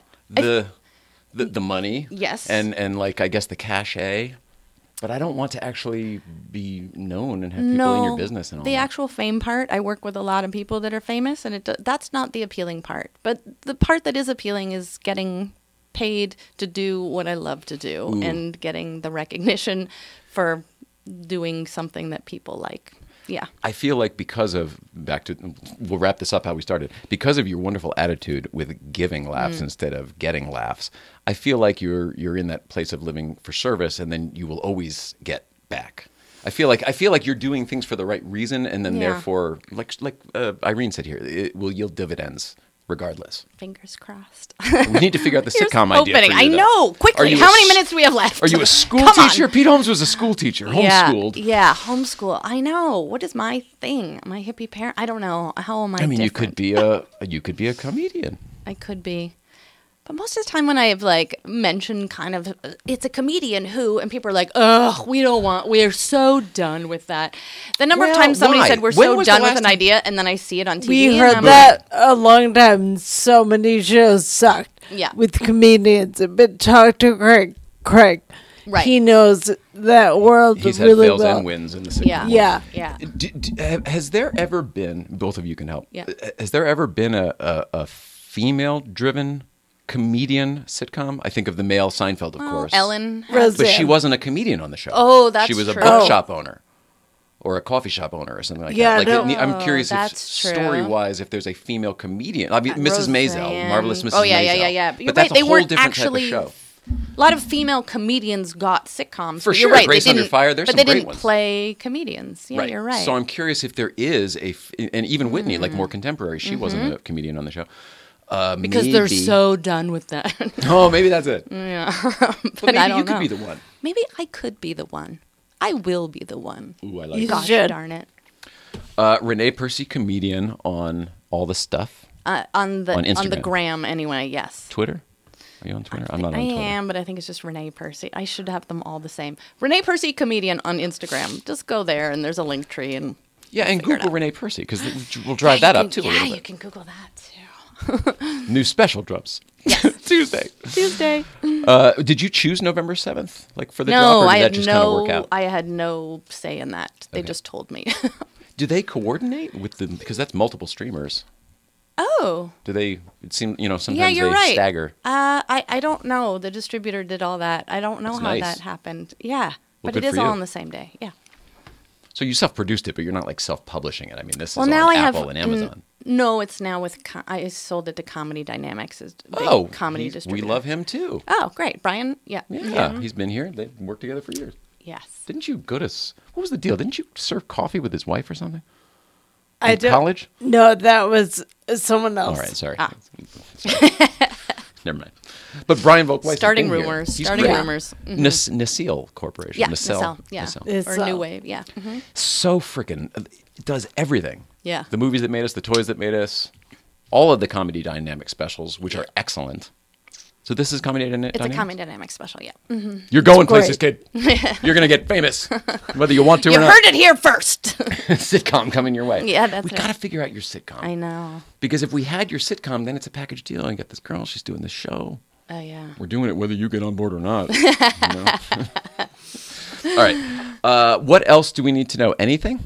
the money. Yes. And like I guess the cachet. But I don't want to actually be known and have people No, in your business and all the that. actual fame part. I work with a lot of people that are famous, and that's not the appealing part. But the part that is appealing is getting paid to do what I love to do and getting the recognition for doing something that people like. Yeah. I feel like we'll wrap this up how we started. Because of your wonderful attitude with giving laughs instead of getting laughs, I feel like you're in that place of living for service, and then you will always get back. I feel like you're doing things for the right reason, and then Yeah. therefore, like Irene said here, it will yield dividends regardless. Fingers crossed. We need to figure out the Here's sitcom idea. hoping. For you, I though. know. Are Quickly. you How a many s- minutes do we have left? Are you a school Come on. teacher? Pete Holmes was a school teacher, homeschooled. Yeah, homeschool. I know. What is my thing? Am I a hippie parent? I don't know. How am I? I mean, you different? could be a comedian. I could be. But most of the time when I have like mentioned kind of it's a comedian who, and people are like, ugh, we're so done with that. The number of Well, times somebody why? said we're When so was the done with last an time- idea, and then I see it on TV. We and heard I'm that a long time. So many shows sucked. Yeah. With comedians. But talk to Craig. Right. He knows that world He's had really fails well. and wins in the like, sitcom. yeah, Yeah. yeah. Has there ever been, both of you can help, Yeah. has there ever been a female-driven comedian sitcom, I think of the male Seinfeld, of course. Ellen. Roseanne. But she wasn't a comedian on the show. Oh, that's She was a true. bookshop owner or a coffee shop owner or something like Yeah, that. Like, no. I'm curious if That's true. story-wise, if there's a female comedian. I mean, Mrs. Maisel, Roseanne. Marvelous Mrs. Oh, yeah, Maisel. yeah. But You're that's right. a They whole weren't different actually. type of show. A lot of female comedians got sitcoms. For but you're sure. right. Grace they Under didn't, Fire, there's but some they great didn't ones. play comedians. Yeah, you're right. So I'm curious if there is and even Whitney, Mm-hmm. like more contemporary, she wasn't a comedian on the show. because they're Maybe- so done with that. Oh, maybe that's it. Yeah. But but maybe I don't you could know. be the one. Maybe I could be the one. I will be the one. Ooh, I like You that. Gosh should. darn it. Renee Percy, comedian on all the stuff. On the Instagram. gram anyway, yes. Twitter? Are you on Twitter? I'm not on I Twitter. am, but I think it's just Renee Percy. I should have them all the same. Renee Percy comedian on Instagram. Just go there and there's a link tree and Yeah, and figure it Google out. Renee Percy because we'll drive that up too a Yeah, little you bit. can Google that too. New special drops. Yes. Tuesday. Tuesday. Did you choose November 7th, like for the No, drop, or did I that had just kind of work out? I had no say in that. They just told me. Do they coordinate with the because that's multiple streamers? Oh. Do they? It seems sometimes Yeah, you're they right. stagger. I don't know. The distributor did all that. I don't know That's how nice. that happened. Yeah. But good it is for all you. on the same day. Yeah. So you self-produced it, but you're not like self-publishing it. I mean, this Well, is now on I Apple have and Amazon. No, it's now with I sold it to Comedy Dynamics. Is a big Oh, comedy we distributor. love him too. Oh, great, Brian. Yeah. Yeah, he's been here. They've worked together for years. Yes. Didn't you go to? What was the deal? Didn't you serve coffee with his wife or something? I In don't- college? No, that was someone else. All right, sorry. Ah. Never mind. But Brian Volkweiss has Starting been here. rumors. He's Starting great. rumors. Mhm. Nacelle Corporation. Yeah. Nacelle. Yeah. Nacelle. Or New Wave. Yeah. Mhm. So freaking it does everything. Yeah. The movies that made us, the toys that made us, all of the Comedy Dynamic specials, which are excellent. So this is Comedy Dynamic. It's a Comedy Dynamics special. Yeah. Mhm. You're going great. places, kid. You're gonna get famous, whether you want to You or not. heard it here first. Sitcom coming your way. Yeah, that's we right. gotta figure out your sitcom. I know. Because if we had your sitcom, then it's a package deal. I got this girl. She's doing this show. Oh yeah. We're doing it whether you get on board or not. you know? All right. What else do we need to know? Anything?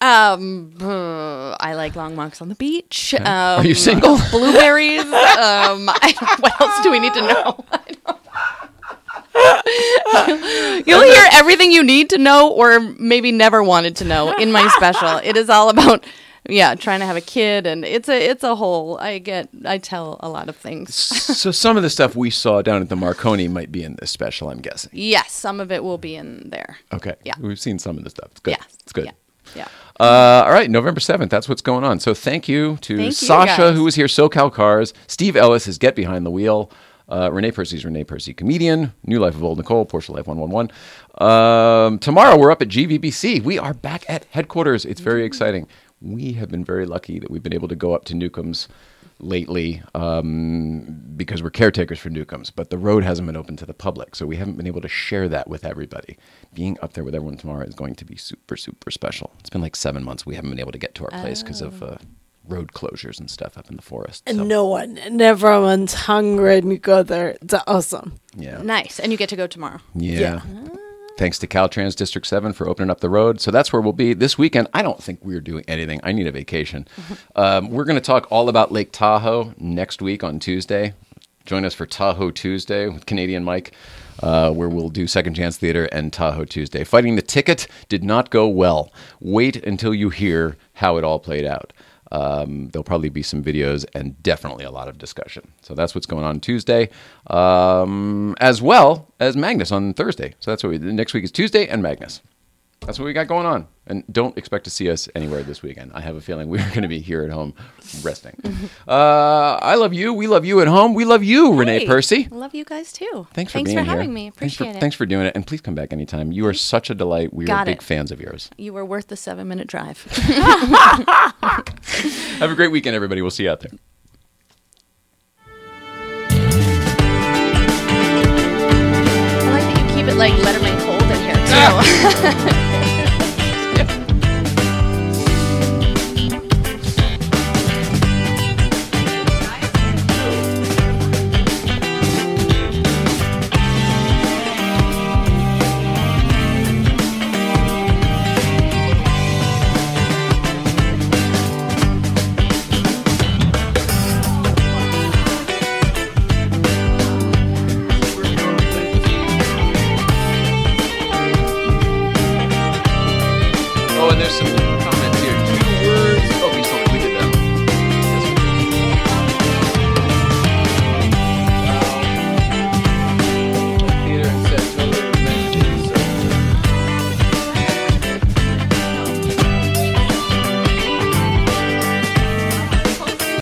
I like long walks on the beach. Are you single? Blueberries. What else do we need to know? You'll hear everything you need to know, or maybe never wanted to know, in my special. It is all about, trying to have a kid, and it's a whole. I tell a lot of things. So some of the stuff we saw down at the Marconi might be in this special, I'm guessing. Yes, some of it will be in there. Okay. Yeah. We've seen some of the stuff. It's good. Yeah, It's good. Yeah. All right, November 7th. That's what's going on. So thank you to Thank you, Sasha, guys. who was here, SoCal Cars. Steve Ellis is Get Behind the Wheel. Renee Percy's Renee Percy, comedian. New Life of Old Nicole, Porsche Life 111. Tomorrow we're up at GVBC. We are back at headquarters. It's very exciting. We have been very lucky that we've been able to go up to Newcomb's lately because we're caretakers for Newcomb's, but the road hasn't been open to the public, so we haven't been able to share that with everybody. Being up there with everyone tomorrow is going to be super, super special. It's been like 7 months we haven't been able to get to our place because of road closures and stuff up in the forest. So, And no one, and everyone's hungry, and you go there. It's awesome. yeah. Nice, and you get to go tomorrow. Yeah. Thanks to Caltrans District 7 for opening up the road. So that's where we'll be this weekend. I don't think we're doing anything. I need a vacation. We're going to talk all about Lake Tahoe next week on Tuesday. Join us for Tahoe Tuesday with Canadian Mike, where we'll do Second Chance Theater and Tahoe Tuesday. Fighting the Ticket did not go well. Wait until you hear how it all played out. There'll probably be some videos and definitely a lot of discussion. So that's what's going on Tuesday, as well as Magnus on Thursday. So that's what next week is Tuesday and Magnus. That's what we got going on. And don't expect to see us anywhere this weekend. I have a feeling we're going to be here at home resting. I love you. We love you at home. We love you, Renee Hey, Percy. Love you guys too. Thanks for being here. having me. Appreciate it. Thanks for doing it. And please come back anytime. You are such a delight. We are Got big it. fans of yours. You were worth the 7-minute drive. Have a great weekend, everybody. We'll see you out there. I like that you keep it like Letterman cold in here too. there's some